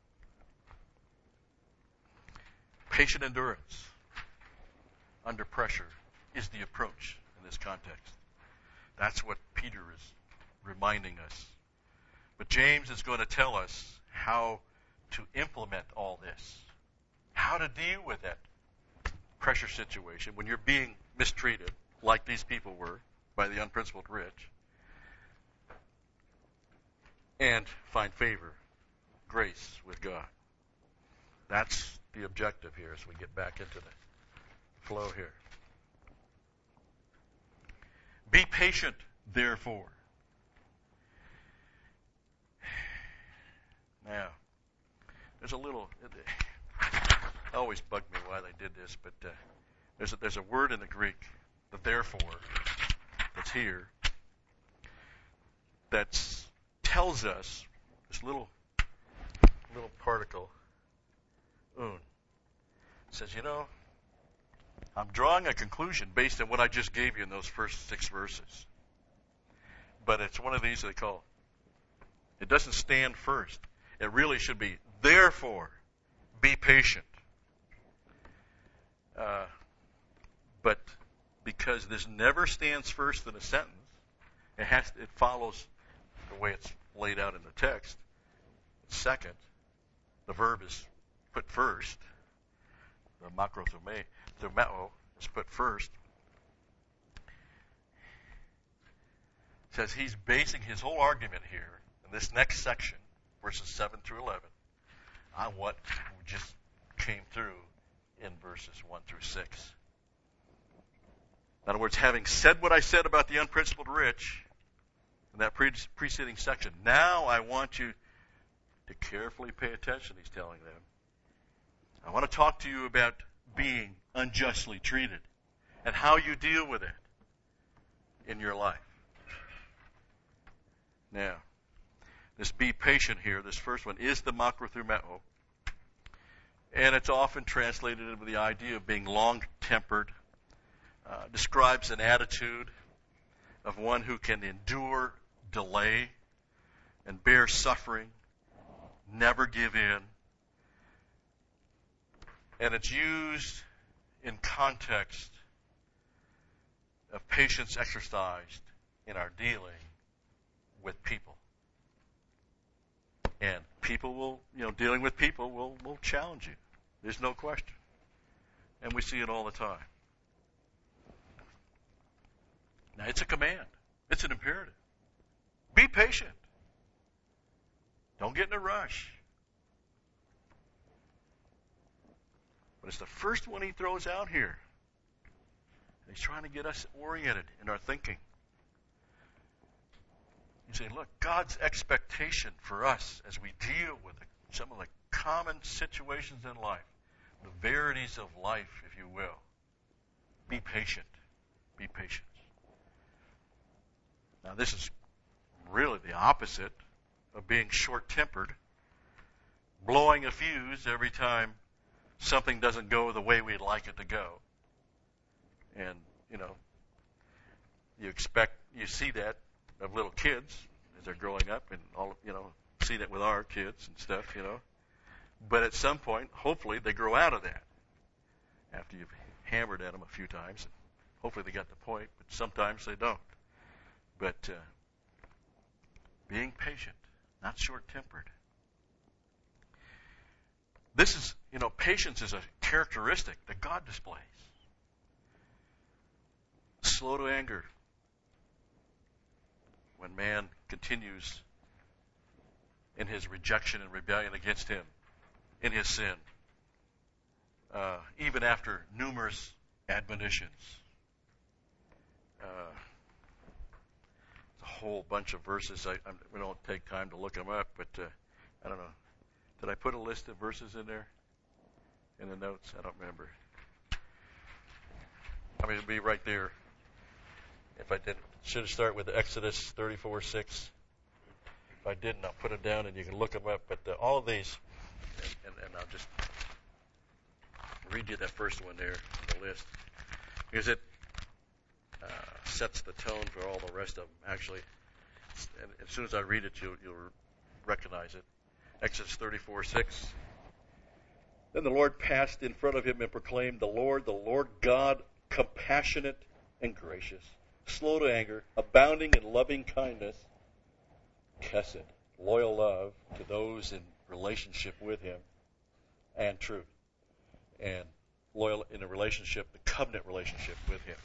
patient endurance under pressure is the approach in this context. That's what Peter is reminding us. But James is going to tell us how to implement all this, how to deal with that pressure situation when you're being mistreated, like these people were, by the unprincipled rich, and find favor, grace with God. That's the objective here as we get back into the flow here. Be patient, therefore. Now, there's a little, it always bugged me why they did this, but uh, there's, a, there's a word in the Greek, the therefore, that's here, that tells us, this little little particle, un, says, you know, I'm drawing a conclusion based on what I just gave you in those first six verses. but it's one of these they call, it doesn't stand first. It really should be, therefore, be patient. Uh, but because this never stands first in a sentence, it has it follows the way it's laid out in the text. Second, the verb is put first. The makrothumeo, thumeo is put first. It says he's basing his whole argument here in this next section, verses seven through eleven, on what just came through in verses one through six. In other words, having said what I said about the unprincipled rich in that pre- preceding section, now I want you to carefully pay attention, he's telling them. I want to talk to you about being unjustly treated and how you deal with it in your life. Now, this be patient here, this first one, is the makrothumeo. And it's often translated with the idea of being long-tempered. Uh, describes an attitude of one who can endure delay and bear suffering, never give in. And it's used in context of patience exercised in our dealing with people. And people will, you know, dealing with people will, will challenge you. There's no question. And we see it all the time. Now, it's a command. It's an imperative. Be patient. Don't get in a rush. But it's the first one he throws out here. He's trying to get us oriented in our thinking. He's saying, look, God's expectation for us as we deal with some of the common situations in life, the verities of life, if you will, be patient. Be patient. Now, this is really the opposite of being short-tempered, blowing a fuse every time something doesn't go the way we'd like it to go. And, you know, you expect, you see that of little kids as they're growing up, and all, you know, see that with our kids and stuff, you know. But at some point, hopefully, they grow out of that after you've hammered at them a few times. And hopefully they got the point, but sometimes they don't. But uh, being patient, not short-tempered. This is, you know, patience is a characteristic that God displays. Slow to anger when man continues in his rejection and rebellion against him, in his sin, uh, even after numerous admonitions. Uh, whole bunch of verses. I, I, we don't take time to look them up, but uh, I don't know. Did I put a list of verses in there? In the notes? I don't remember. I mean, it'd be right there. If I didn't, should have started with Exodus thirty-four six. If I didn't, I'll put them down and you can look them up. But uh, all of these, and, and, and I'll just read you that first one there, the list, because it Uh, sets the tone for all the rest of them, actually. And as soon as I read it, you'll, you'll recognize it. Exodus thirty-four six. Then the Lord passed in front of him and proclaimed, the Lord, the Lord God, compassionate and gracious, slow to anger, abounding in loving kindness, chesed, loyal love to those in relationship with him, and truth. And loyal in a relationship, the covenant relationship with him.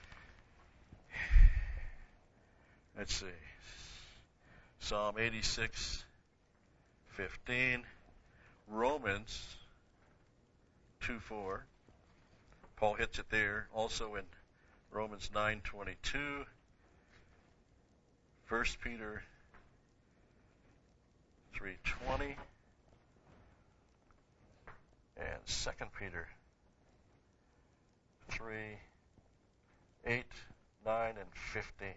Let's see. Psalm eighty-six fifteen. Romans two four. Paul hits it there. Also in Romans nine twenty-two. First Peter three twenty. And Second Peter three eight, nine, and fifteen.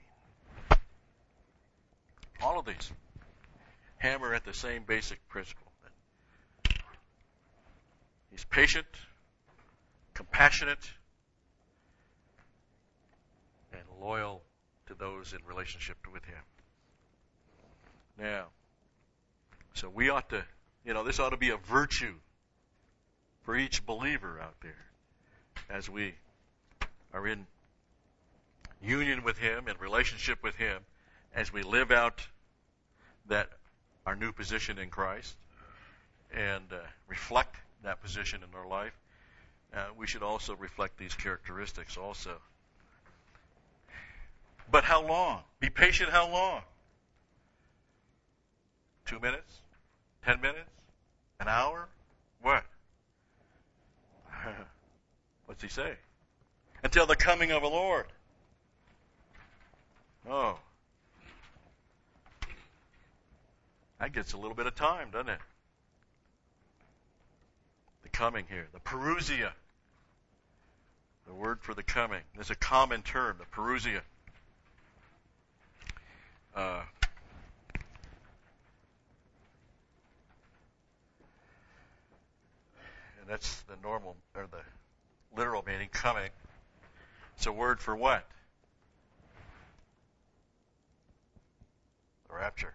All of these hammer at the same basic principle. He's patient, compassionate, and loyal to those in relationship with him. Now, so we ought to, you know, this ought to be a virtue for each believer out there as we are in union with Him, in relationship with Him, as we live out that our new position in Christ and uh, reflect that position in our life. Uh, we should also reflect these characteristics also. But how long? Be patient how long? Two minutes? Ten minutes? An hour? What? What's he say? Until the coming of the Lord. Oh. That gets a little bit of time, doesn't it? The coming here. The parousia. The word for the coming. There's a common term, the parousia. Uh, and that's the normal, or the literal meaning, coming. It's a word for what? The rapture.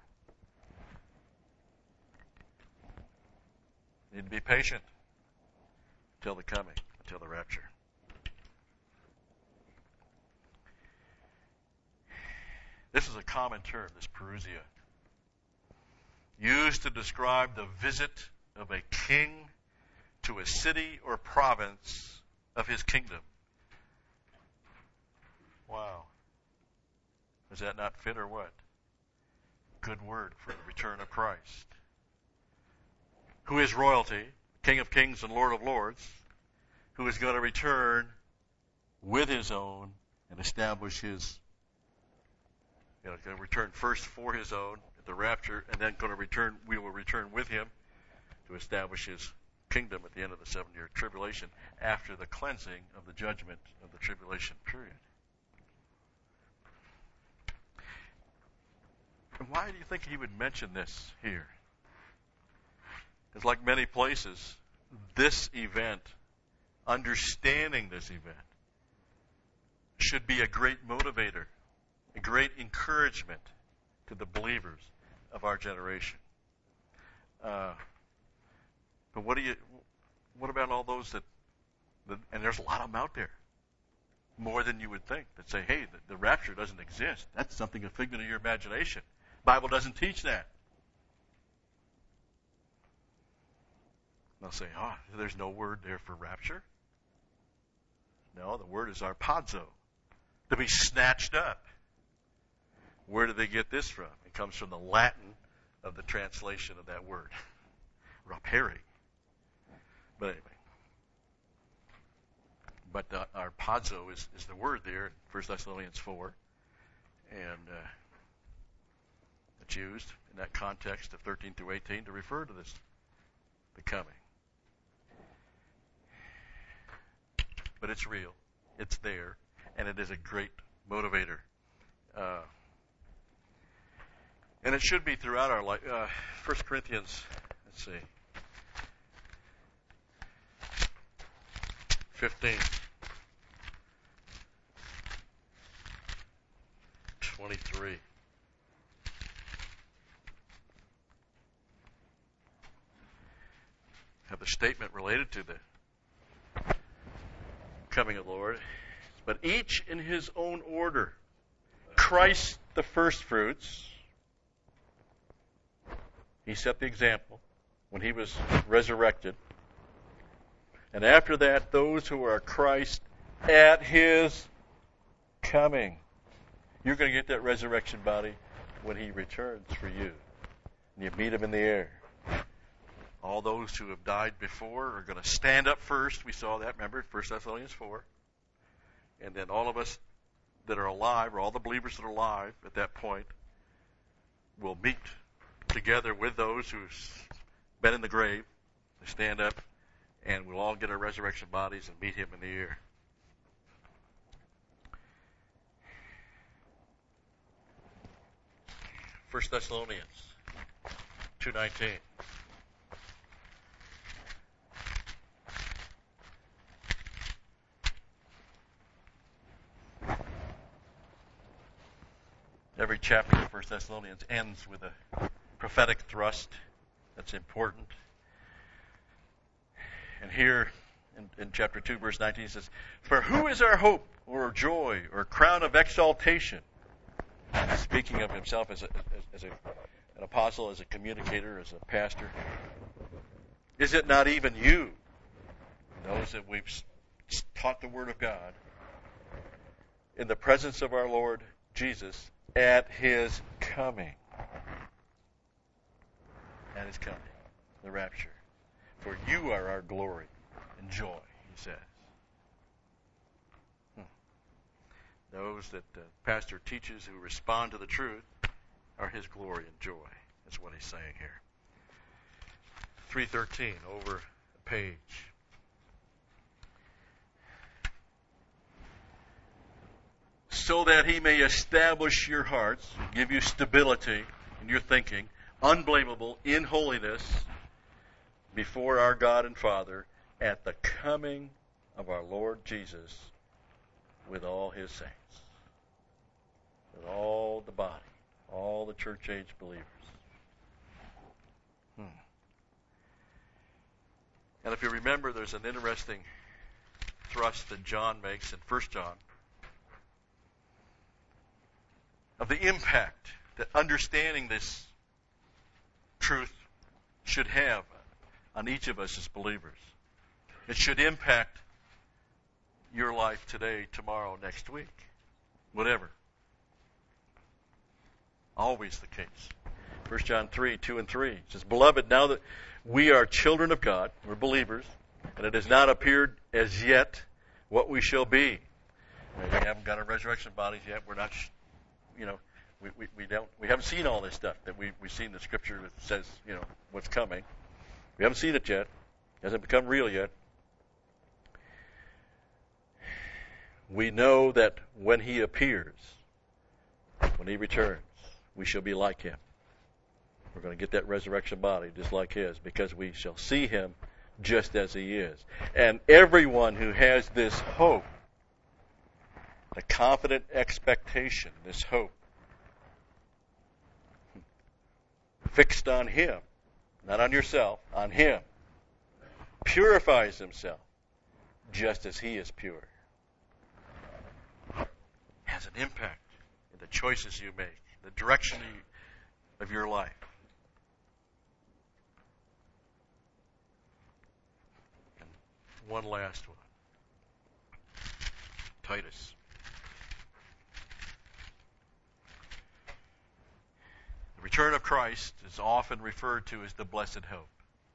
You need to be patient until the coming, until the rapture. This is a common term, this parousia, used to describe the visit of a king to a city or province of his kingdom. Wow. Does that not fit or what? Good word for the return of Christ, who is royalty, King of kings and Lord of lords, who is going to return with his own and establish his, you know, going to return first for his own at the rapture, and then going to return, we will return with him to establish his kingdom at the end of the seven-year tribulation after the cleansing of the judgment of the tribulation period. And why do you think he would mention this here? Because like many places, this event, understanding this event, should be a great motivator, a great encouragement to the believers of our generation. Uh, but what do you? What about all those that, that? And there's a lot of them out there, more than you would think, that say, "Hey, the, the rapture doesn't exist. That's something a figment of your imagination. Bible doesn't teach that." They'll say, "Oh, there's no word there for rapture." No, the word is arpazo, to be snatched up. Where do they get this from? It comes from the Latin of the translation of that word, rapere. But anyway, but uh, arpazo is, is the word there in First Thessalonians four, and uh, it's used in that context of thirteen through eighteen to refer to this, the coming. But it's real, it's there, and it is a great motivator. Uh, and it should be throughout our life. Uh, First Corinthians, let's see, fifteen, twenty-three. Have the statement related to the coming of the Lord. But each in his own order. Christ the first fruits. He set the example when he was resurrected. And after that, those who are Christ at his coming. You're going to get that resurrection body when he returns for you. And you meet him in the air. All those who have died before are going to stand up first. We saw that, remember, First Thessalonians four. And then all of us that are alive, or all the believers that are alive at that point, will meet together with those who've been in the grave. They stand up, and we'll all get our resurrection bodies and meet him in the air. First Thessalonians two nineteen. Every chapter of First Thessalonians ends with a prophetic thrust that's important. And here in, in chapter two, verse nineteen, it says, "For who is our hope or joy or crown of exaltation?" Speaking of himself as, a, as a, an apostle, as a communicator, as a pastor. "Is it not even you?" Those that we've taught the Word of God in the presence of our Lord Jesus at His coming. At His coming. The rapture. "For you are our glory and joy," he says. Hmm. Those that the pastor teaches who respond to the truth are his glory and joy. That's what he's saying here. three thirteen, over a page. "So that he may establish your hearts, give you stability in your thinking, unblameable in holiness before our God and Father at the coming of our Lord Jesus with all His saints." With all the body, all the church age believers. Hmm. And if you remember, there's an interesting thrust that John makes in First John of the impact that understanding this truth should have on each of us as believers. It should impact your life today, tomorrow, next week, whatever. Always the case. First John three, two and three says, "Beloved, now that we are children of God," we're believers, "and it has not appeared as yet what we shall be." We haven't got our resurrection bodies yet. We're not, you know, we, we, we don't, we haven't seen all this stuff that we, we've seen the scripture that says, you know, what's coming. We haven't seen it yet. It hasn't become real yet. "We know that when He appears, when He returns, we shall be like Him." We're going to get that resurrection body just like His, because we shall see Him just as He is. And everyone who has this hope, the confident expectation, this hope, fixed on Him, not on yourself, on Him, purifies himself just as He is pure. Has an impact in the choices you make, the direction of your life. And one last one. Titus. The return of Christ is often referred to as the blessed hope.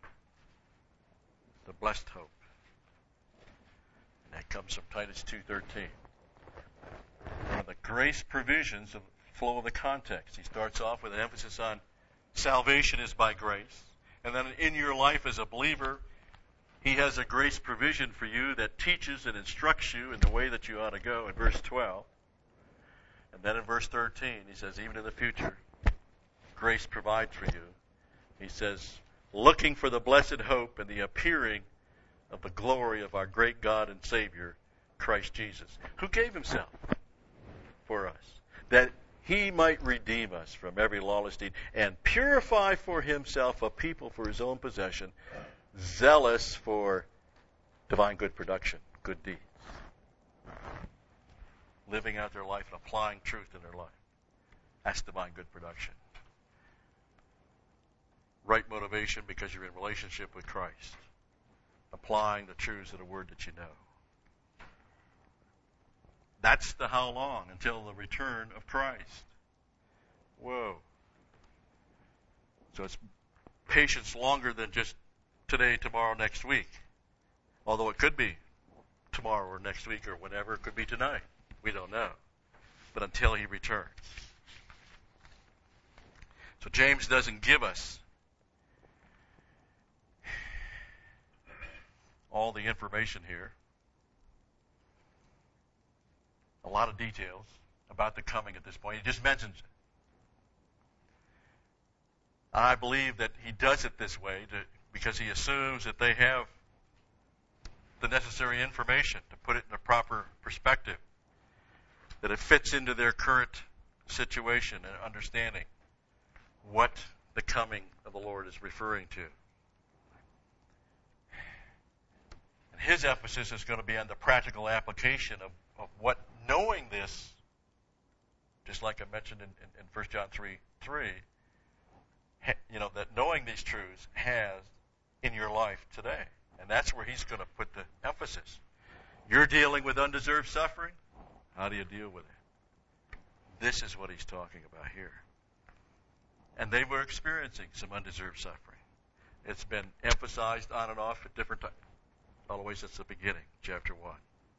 The blessed hope. And that comes from Titus two thirteen. One of the grace provisions of flow of the context. He starts off with an emphasis on salvation is by grace. And then in your life as a believer, He has a grace provision for you that teaches and instructs you in the way that you ought to go in verse twelve. And then in verse thirteen, he says, even in the future, grace provides for you. He says, looking for the blessed hope and the appearing of the glory of our great God and Savior, Christ Jesus, who gave Himself for us, that He might redeem us from every lawless deed and purify for Himself a people for His own possession, zealous for divine good production, good deeds. Living out their life and applying truth in their life. That's divine good production. Right motivation because you're in relationship with Christ. Applying the truths of the Word that you know. That's the how long until the return of Christ. Whoa. So it's patience longer than just today, tomorrow, next week. Although it could be tomorrow or next week or whenever. It could be tonight. We don't know. But until He returns. So James doesn't give us all the information here. A lot of details about the coming at this point. He just mentions it. And I believe that he does it this way to, because he assumes that they have the necessary information to put it in a proper perspective, that it fits into their current situation and understanding what the coming of the Lord is referring to. And his emphasis is going to be on the practical application of, of what knowing this, just like I mentioned in, in, in First John three three, you know, that knowing these truths has in your life today. And that's where he's going to put the emphasis. You're dealing with undeserved suffering. How do you deal with it? This is what he's talking about here. And they were experiencing some undeserved suffering. It's been emphasized on and off at different times, all the way since the beginning, chapter one.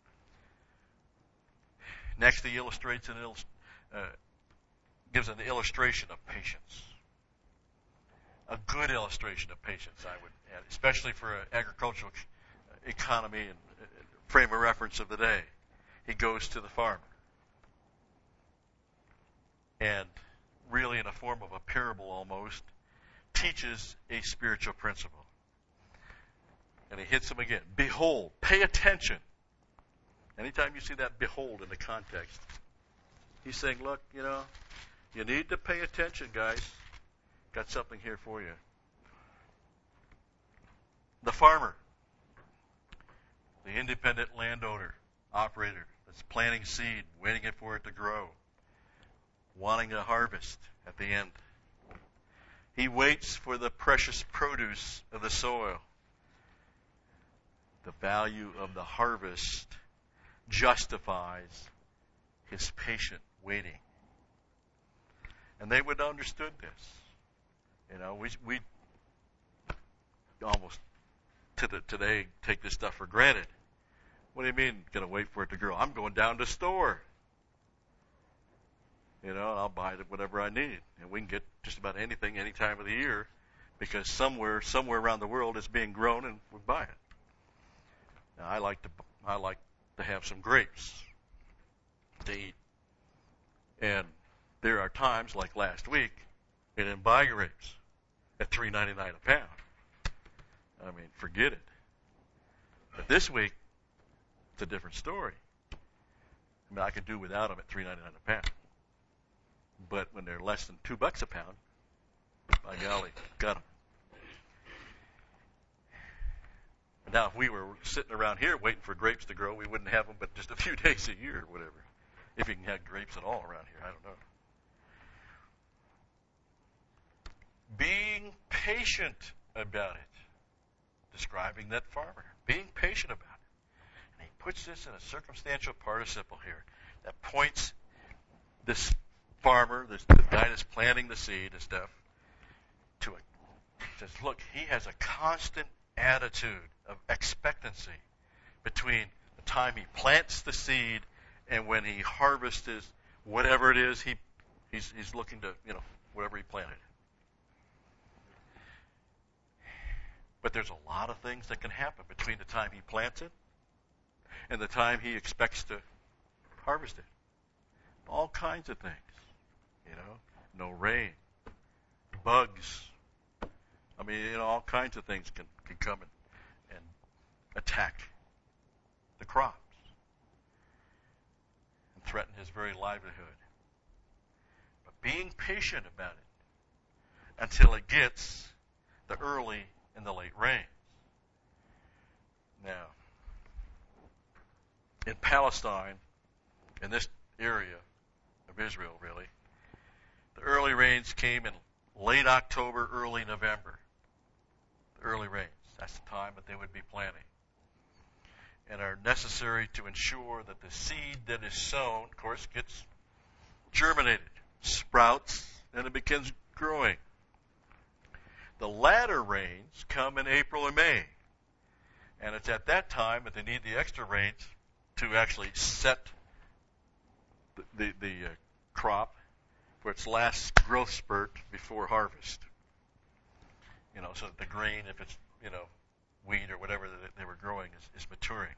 Next, he illustrates and illust- uh, gives an illustration of patience. A good illustration of patience, I would add, especially for an agricultural economy and frame of reference of the day. He goes to the farmer. And really in a form of a parable almost, teaches a spiritual principle. And he hits him again. Behold, pay attention. Anytime you see that behold in the context, he's saying, look, you know, you need to pay attention, guys. Got something here for you. The farmer, the independent landowner, operator that's planting seed, waiting for it to grow, wanting a harvest at the end. He waits for the precious produce of the soil. The value of the harvest justifies his patient waiting. And they would have understood this. You know, we we almost to the, today take this stuff for granted. What do you mean, going to wait for it to grow? I'm going down to the store. You know, and I'll buy whatever I need. And we can get just about anything any time of the year because somewhere somewhere around the world it's being grown and we buy it. Now, I like to I like to have some grapes to eat. And there are times, like last week, I didn't buy grapes at three ninety-nine a pound. I mean, forget it. But this week, it's a different story. I mean, I could do without them at three ninety-nine a pound. But when they're less than two bucks a pound, by golly, got them. Now, if we were sitting around here waiting for grapes to grow, we wouldn't have them but just a few days a year or whatever. If you can have grapes at all around here, I don't know. Being patient about it. Describing that farmer. Being patient about it. And he puts this in a circumstantial participle here that points this farmer, this the guy that's planting the seed and stuff, to it. Says, look, he has a constant attitude of expectancy between the time he plants the seed and when he harvests his, whatever it is he he's he's looking to, you know, whatever he planted. But there's a lot of things that can happen between the time he plants it and the time he expects to harvest it. All kinds of things, you know, no rain, bugs. I mean, you know, all kinds of things can, can come and, and attack the crops and threaten his very livelihood. But being patient about it until it gets the early and the late rains. Now, in Palestine, in this area of Israel, really, the early rains came in late October, early November. The early rains. That's the time that they would be planting. And are necessary to ensure that the seed that is sown, of course, gets germinated, sprouts, and it begins growing. The latter rains come in April or May. And it's at that time that they need the extra rains to actually set the, the, the uh, crop for its last growth spurt before harvest. You know, so that the grain, if it's, you know, wheat or whatever that they were growing, is, is maturing.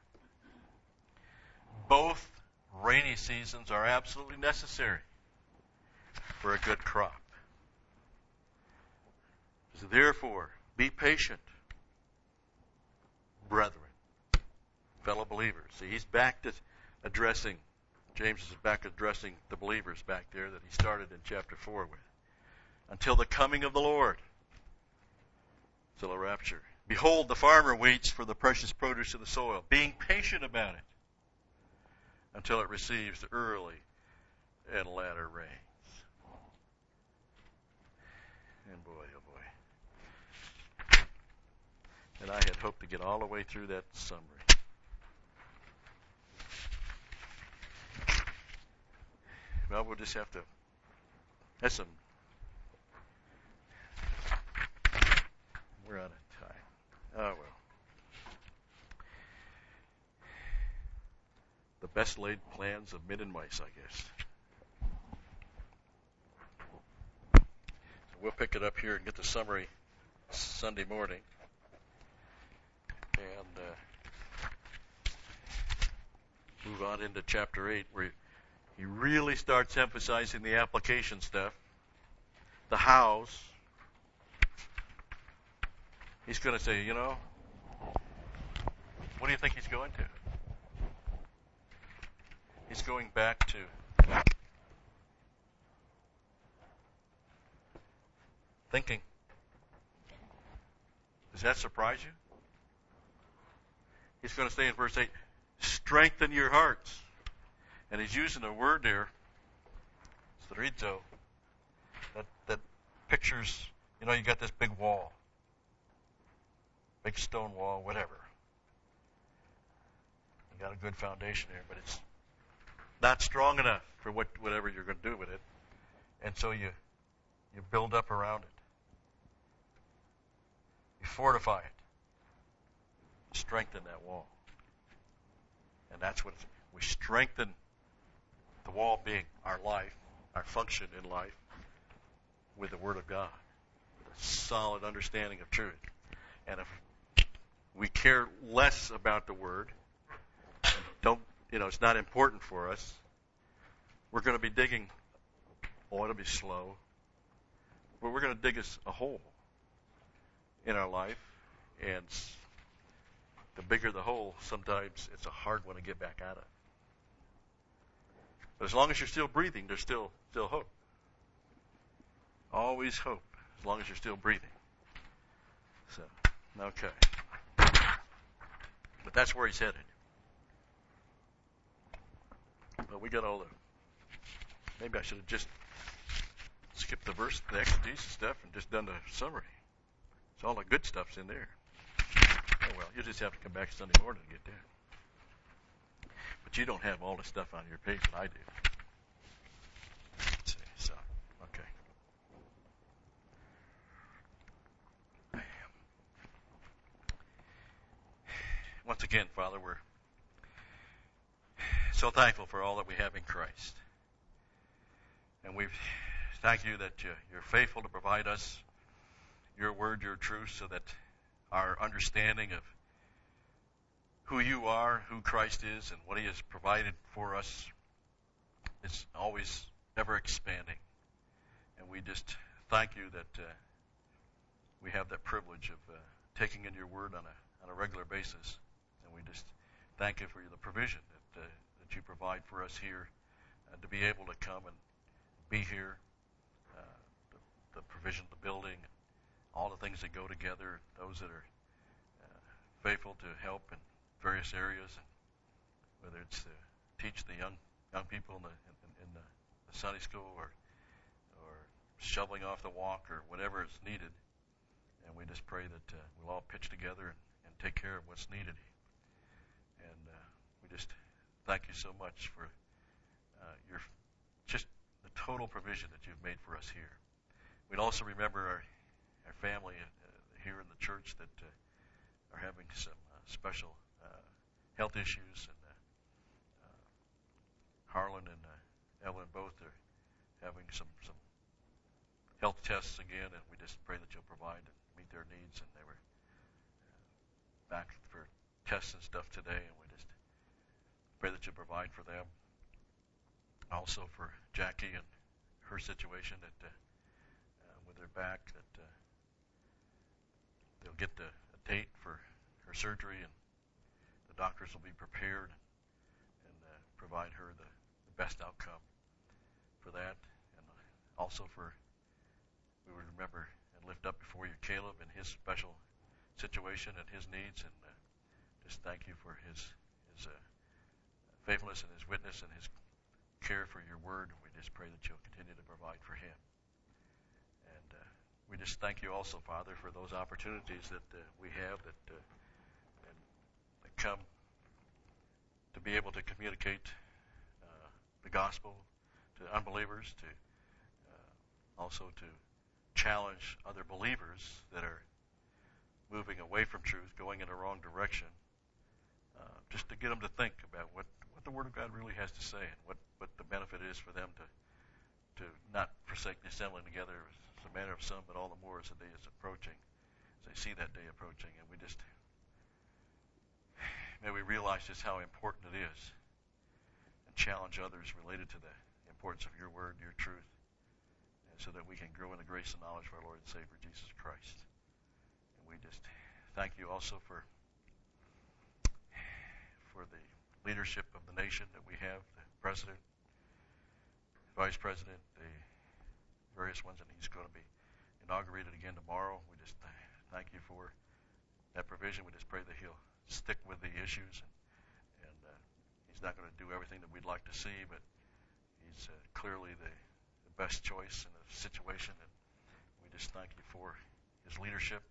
Both rainy seasons are absolutely necessary for a good crop. So therefore, be patient, brethren, fellow believers. See, he's back to addressing, James is back addressing the believers back there that he started in chapter four with. until the coming of the Lord. Till the rapture. Behold, the farmer waits for the precious produce of the soil, being patient about it, until it receives the early and latter rains. And boy, oh boy. And I had hoped to get all the way through that summary. Well, we'll just have to, that's some, we're out of time. Oh, well. The best laid plans of men and mice, I guess. So we'll pick it up here and get the summary Sunday morning. And uh, move on into chapter eight, where he really starts emphasizing the application stuff, the hows. He's going to say, you know, what do you think he's going to? He's going back to thinking. Does that surprise you? He's going to say in verse eight, strengthen your hearts. And he's using a word there, sterizo, that, that pictures, you know, you got this big wall, big stone wall, whatever. You got a good foundation here, but it's not strong enough for what whatever you're going to do with it. And so you you build up around it. You fortify it. Strengthen that wall. And that's what we strengthen the wall, being our life, our function in life, with the Word of God, with a solid understanding of truth. And if we care less about the Word, and don't, you know, it's not important for us, we're going to be digging, oh, it'll be slow, but we're going to dig us a hole in our life, and the bigger the hole, sometimes it's a hard one to get back out of. But as long as you're still breathing, there's still still hope. Always hope, as long as you're still breathing. So, okay. But that's where he's headed. But we got all the, maybe I should have just skipped the verse, the exegesis stuff, and just done the summary. So all the good stuff's in there. Oh well, you just have to come back Sunday morning to get there. But you don't have all the stuff on your page that I do. Let's see, so, okay. Once again, Father, we're so thankful for all that we have in Christ. And we thank you that you, you're faithful to provide us your word, your truth, so that our understanding of who you are, who Christ is, and what he has provided for us is always ever expanding. And we just thank you that uh, we have that privilege of uh, taking in your word on a on a regular basis. And we just thank you for the provision that uh, that you provide for us here, uh, to be able to come and be here, uh, the, the provision of the building, all the things that go together, those that are uh, faithful to help in various areas, and whether it's to teach the young young people in the in, in the, the Sunday school, or or shoveling off the walk, or whatever is needed. And we just pray that uh, we'll all pitch together and, and take care of what's needed. And uh, we just thank you so much for uh, your just the total provision that you've made for us here. We'd also remember our our family uh, here in the church that uh, are having some uh, special uh, health issues, and uh, uh, Harlan and uh, Ellen both are having some, some health tests again, and we just pray that you'll provide and meet their needs. And they were uh, back for tests and stuff today, and we just pray that you'll provide for them. Also for Jackie and her situation, that uh, uh, with her back, that uh, they'll get the a date for her surgery, and the doctors will be prepared and uh, provide her the, the best outcome for that. And also for, Caleb and his special situation and his needs, and uh, just thank you for his his uh, faithfulness and his witness and his care for your word. We just pray that you'll continue to provide for him. And uh, we just thank you also, Father, for those opportunities that uh, we have that, uh, and, that come to be able to communicate uh, the gospel to unbelievers, to uh, also to challenge other believers that are moving away from truth, going in the wrong direction, uh, just to get them to think about what, what the Word of God really has to say and what, what the benefit is for them to to not forsake the assembling together as a manner of some, but all the more as the day is approaching, as they see that day approaching. And we just, may we realize just how important it is and challenge others related to the importance of your word, your truth, and so that we can grow in the grace and knowledge of our Lord and Savior, Jesus Christ. And we just thank you also for for the leadership of the nation that we have, the president, vice president, the various ones, and he's going to be inaugurated again tomorrow. We just th- thank you for that provision. We just pray that he'll stick with the issues, and, and uh, he's not going to do everything that we'd like to see, but he's uh, clearly the, the best choice in the situation, and we just thank you for his leadership,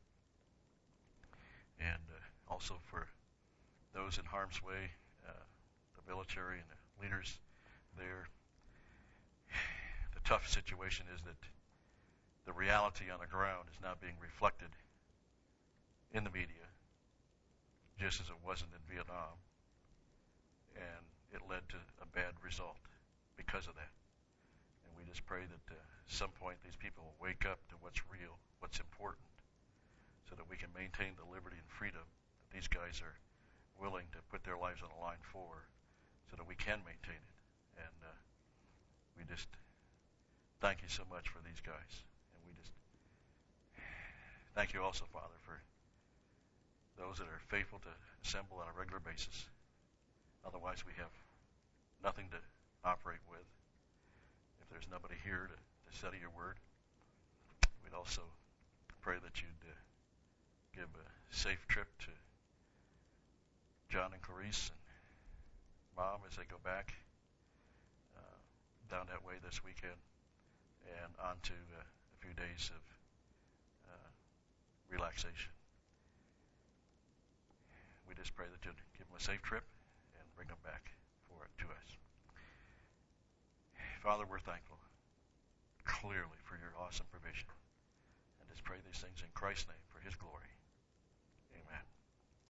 and uh, also for those in harm's way, uh, the military and the leaders there. The tough situation is that the reality on the ground is now being reflected in the media, just as it wasn't in Vietnam, and it led to a bad result because of that. And we just pray that uh, at some point these people will wake up to what's real, what's important, so that we can maintain the liberty and freedom that these guys are willing to put their lives on the line for, so that we can maintain it. And uh, we just thank you so much for these guys. And we just thank you also, Father, for those that are faithful to assemble on a regular basis. Otherwise, we have nothing to operate with. If there's nobody here to, to study your word, we'd also pray that you'd uh, give a safe trip to John and Clarice and Mom as they go back uh, down that way this weekend, and on to uh, a few days of uh, relaxation. We just pray that you'd give them a safe trip and bring them back for to us. Father, we're thankful clearly for your awesome provision, and just pray these things in Christ's name for his glory.